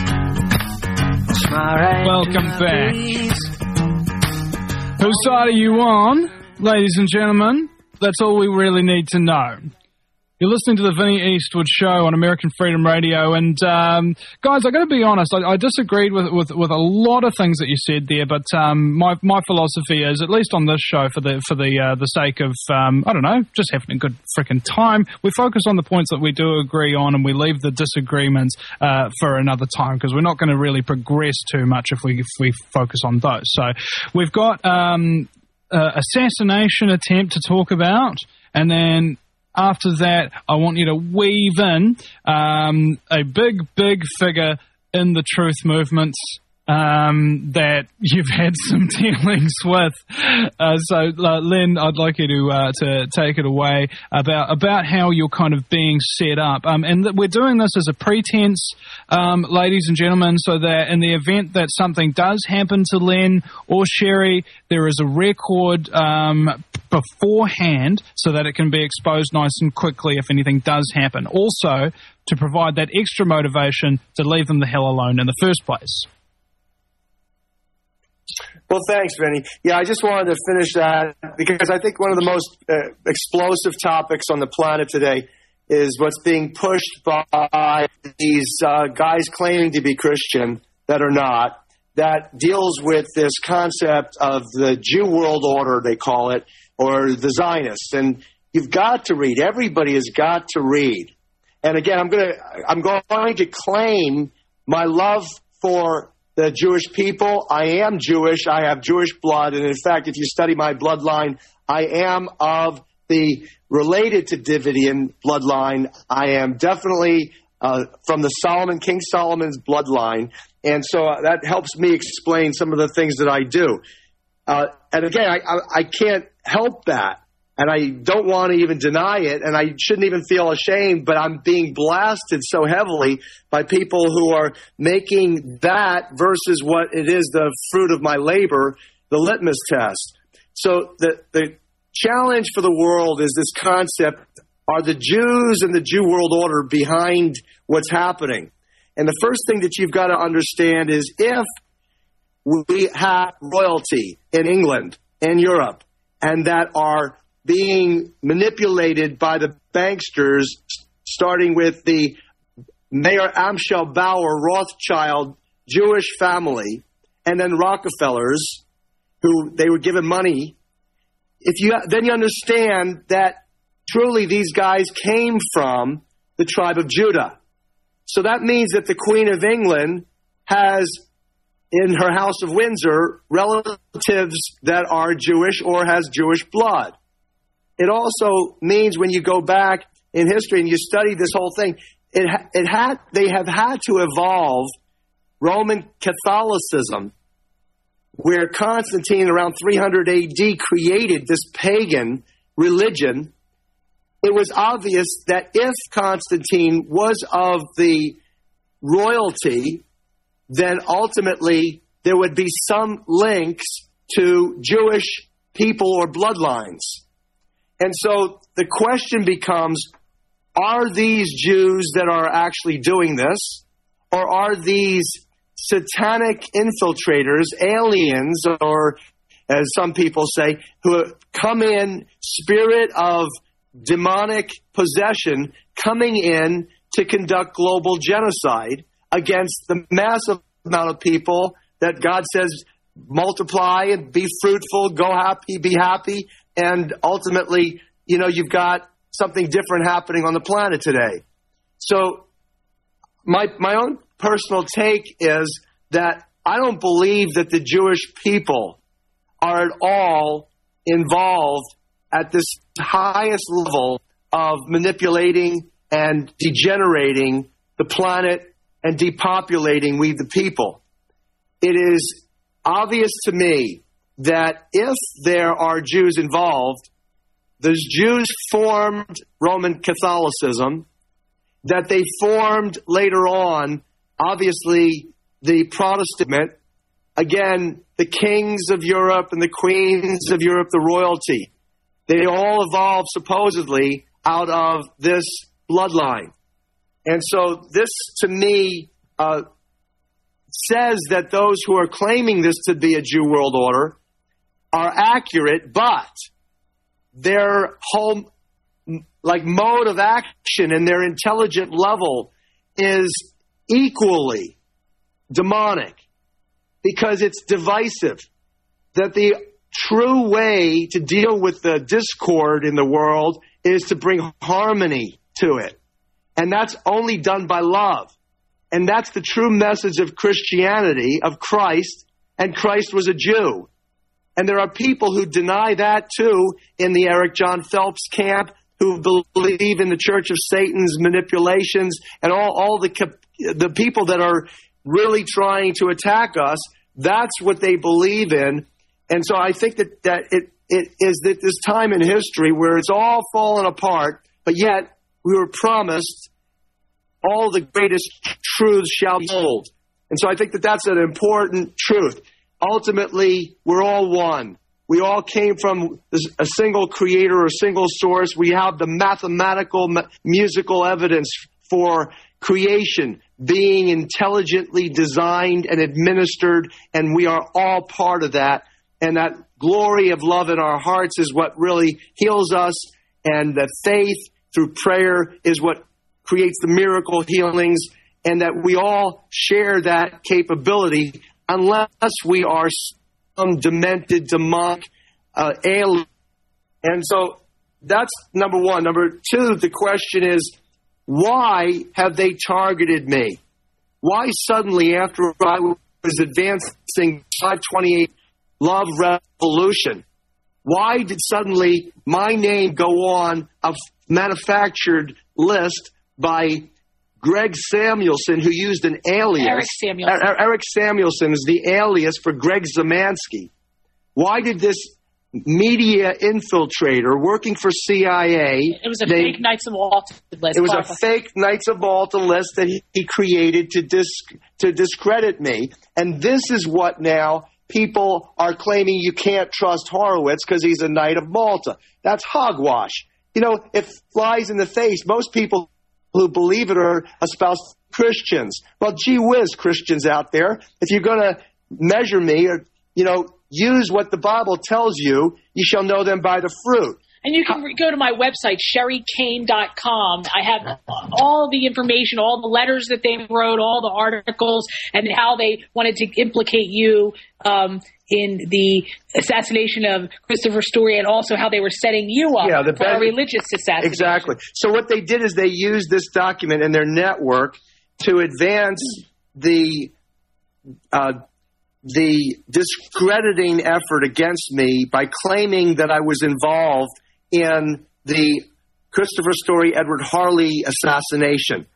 Welcome back. Whose side are you on, ladies and gentlemen? That's all we really need to know. You're listening to the Vinnie Eastwood Show on American Freedom Radio, and um, guys, I got to be honest. I, I disagreed with, with with a lot of things that you said there, but um, my my philosophy is, at least on this show, for the for the uh, the sake of um, I don't know, just having a good freaking time, we focus on the points that we do agree on, and we leave the disagreements uh, for another time, because we're not going to really progress too much if we if we focus on those. So we've got um, uh, assassination attempt to talk about, and then after that, I want you to weave in um, a big, big figure in the truth movements um, that you've had some dealings with. Uh, so, uh, Len, I'd like you to uh, to take it away about about how you're kind of being set up. Um, and th- we're doing this as a pretense, um, ladies and gentlemen, so that in the event that something does happen to Len or Sherry, there is a record um, beforehand so that it can be exposed nice and quickly if anything does happen. Also, to provide that extra motivation to leave them the hell alone in the first place.
Well, thanks, Vinny. Yeah, I just wanted to finish that because I think one of the most uh, explosive topics on the planet today is what's being pushed by these uh, guys claiming to be Christian that are not, that deals with this concept of the Jew world order, they call it, or the Zionists. And you've got to read. Everybody has got to read. And again, I'm going to I'm going to claim my love for the Jewish people. I am Jewish. I have Jewish blood. And in fact, if you study my bloodline, I am of the related to Davidian bloodline. I am definitely uh, from the Solomon, King Solomon's bloodline. And so uh, that helps me explain some of the things that I do. Uh, and again, I, I, I can't help that. And I don't want to even deny it, and I shouldn't even feel ashamed, but I'm being blasted so heavily by people who are making that versus what it is the fruit of my labor, the litmus test. So the, the challenge for the world is this concept, are the Jews and the Jew world order behind what's happening? And the first thing that you've got to understand is if we have royalty in England and Europe and that are being manipulated by the banksters, starting with the Mayor Amschel Bauer Rothschild Jewish family, and then Rockefellers, who they were given money. If you then you understand that truly these guys came from the tribe of Judah. So that means that the Queen of England has in her House of Windsor relatives that are Jewish or has Jewish blood. It also means when you go back in history and you study this whole thing, it it had they have had to evolve Roman Catholicism, where Constantine around three hundred A D created this pagan religion, it was obvious that if Constantine was of the royalty, then ultimately there would be some links to Jewish people or bloodlines. And so the question becomes, are these Jews that are actually doing this, or are these satanic infiltrators, aliens, or as some people say, who come in, spirit of demonic possession, coming in to conduct global genocide against the massive amount of people that God says multiply and be fruitful, go happy, be happy, and ultimately, you know, you've got something different happening on the planet today. So my my own personal take is that I don't believe that the Jewish people are at all involved at this highest level of manipulating and degenerating the planet and depopulating we the people. It is obvious to me that if there are Jews involved, those Jews formed Roman Catholicism, that they formed later on, obviously, the Protestant, again, the kings of Europe and the queens of Europe, the royalty. They all evolved supposedly out of this bloodline. And so this, to me, uh, says that those who are claiming this to be a Jew world order are accurate, but their whole like mode of action and their intelligent level is equally demonic, because it's divisive. That the true way to deal with the discord in the world is to bring harmony to it. And that's only done by love. And that's the true message of Christianity, of Christ, and Christ was a Jew. And there are people who deny that too in the Eric John Phelps camp, who believe in the Church of Satan's manipulations, and all, all the the people that are really trying to attack us. That's what they believe in. And so I think that, that it, it is that this time in history where it's all fallen apart, but yet we were promised all the greatest truths shall be told. And so I think that that's an important truth. Ultimately, we're all one. We all came from a single creator or a single source. We have the mathematical, musical evidence for creation being intelligently designed and administered, and we are all part of that. And that glory of love in our hearts is what really heals us, and that faith through prayer is what creates the miracle healings, and that we all share that capability unless we are some demented, demonic uh, alien. And so that's number one. Number two, the question is, why have they targeted me? Why suddenly, after I was advancing five twenty-eight Love Revolution, why did suddenly my name go on a manufactured list by Greg Samuelson, who used an alias?
Eric Samuelson.
Er- Eric Samuelson is the alias for Greg Zemansky. Why did this media infiltrator working for C I A...
It was a they, fake Knights of Malta list.
It was Clarify. a fake Knights of Malta list that he, he created to dis, to discredit me. And this is what now people are claiming you can't trust Horowitz because he's a Knight of Malta. That's hogwash. You know, it flies in the face. Most people who believe it are espoused Christians. Well, gee whiz, Christians out there. If you're going to measure me or, you know, use what the Bible tells you, you shall know them by the fruit.
And you can re- go to my website, sherry kane dot com. I have all the information, all the letters that they wrote, all the articles, and how they wanted to implicate you um, in the assassination of Christopher Story, and also how they were setting you up
yeah, the
for a religious assassination.
Exactly. So what they did is they used this document in their network to advance the uh, the discrediting effort against me by claiming that I was involved in the Christopher Story, Edward Harley assassination.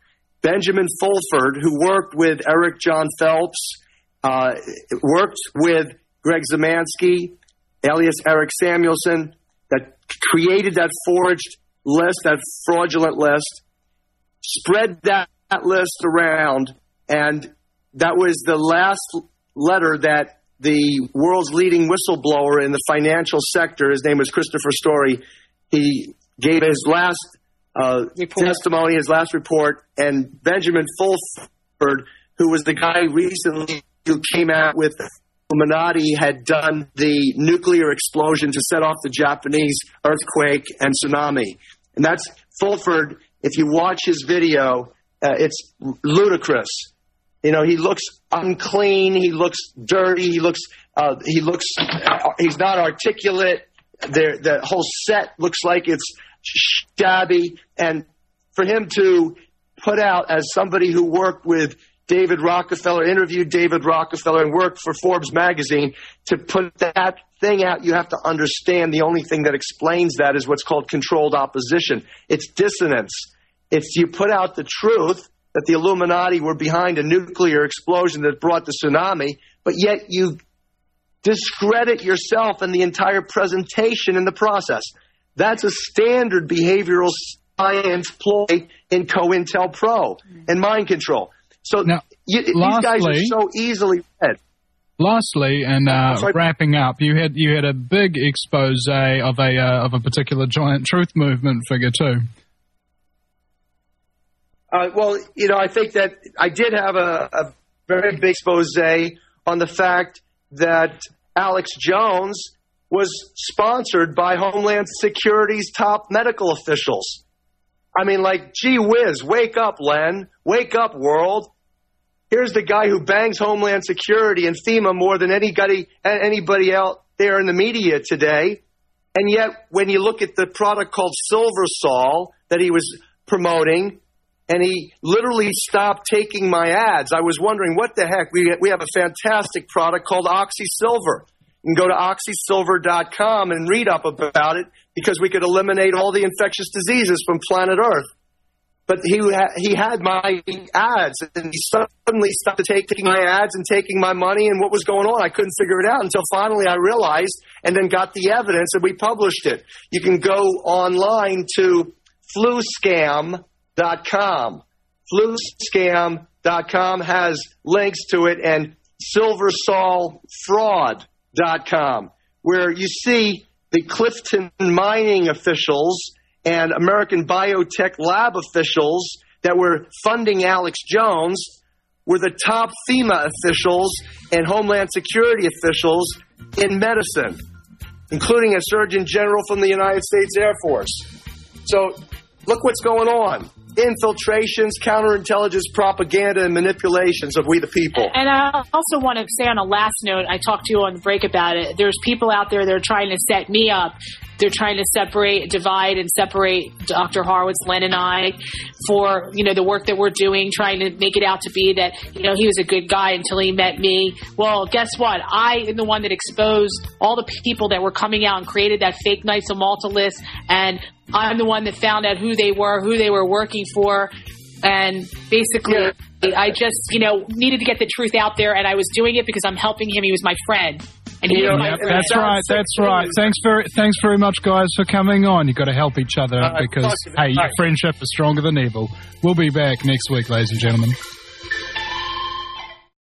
Benjamin Fulford, who worked with Eric John Phelps, uh, worked with Greg Zemansky, alias Eric Samuelson, that created that forged list, that fraudulent list, spread that, that list around, and that was the last letter that the world's leading whistleblower in the financial sector, his name was Christopher Story, he gave his last uh, testimony, his last report, and Benjamin Fulford, who was the guy recently who came out with Illuminati had done the nuclear explosion to set off the Japanese earthquake and tsunami. And that's Fulford. If you watch his video, uh, it's ludicrous. You know, he looks unclean. He looks dirty. He looks. Uh, he looks. Uh, he's not articulate. The the whole set looks like it's shabby. And for him to put out as somebody who worked with David Rockefeller, interviewed David Rockefeller, and worked for Forbes magazine, to put that thing out, you have to understand the only thing that explains that is what's called controlled opposition. It's dissonance. If you put out the truth that the Illuminati were behind a nuclear explosion that brought the tsunami, but yet you discredit yourself and the entire presentation in the process. That's a standard behavioral science ploy in COINTELPRO and mind control. So
now,
you, these
lastly,
guys are so easily read.
Lastly, and uh,
sorry.
wrapping up, you had you had a big expose of a uh, of a particular giant truth movement figure too.
Uh, well, you know, I think that I did have a, a very big expose on the fact that Alex Jones was sponsored by Homeland Security's top medical officials. I mean, like, gee whiz, wake up, Len. Wake up, world. Here's the guy who bangs Homeland Security and FEMA more than anybody, anybody out there in the media today. And yet, when you look at the product called SilverSol that he was promoting, and he literally stopped taking my ads, I was wondering, what the heck? We, we have a fantastic product called OxySilver. You can go to oxy silver dot com and read up about it, because we could eliminate all the infectious diseases from planet Earth. But he ha- he had my ads, and he suddenly stopped taking my ads and taking my money, and what was going on? I couldn't figure it out until finally I realized, and then got the evidence, and we published it. You can go online to flu scam dot com. flu scam dot com has links to it, and silversol fraud dot com, where you see the Clifton mining officials and American biotech lab officials that were funding Alex Jones were the top FEMA officials and Homeland Security officials in medicine, including a Surgeon General from the United States Air Force. So look what's going on. Infiltrations, counterintelligence, propaganda, and manipulations of we the people.
And I also want to say on a last note, I talked to you on the break about it. There's people out there that are trying to set me up. They're trying to separate, divide, and separate Doctor Horowitz, Len, and I for, you know, the work that we're doing, trying to make it out to be that, you know, he was a good guy until he met me. Well, guess what? I am the one that exposed all the people that were coming out and created that fake Knights of Malta list, and I'm the one that found out who they were, who they were working for, and basically yeah. I just, you know, needed to get the truth out there, and I was doing it because I'm helping him. He was my friend. And he
yeah,
was my
yep,
friend.
that's right, that's right. Thanks very, thanks very much, guys, for coming on. You've got to help each other
uh,
because, hey, your friendship is stronger than evil. We'll be back next week, ladies and gentlemen.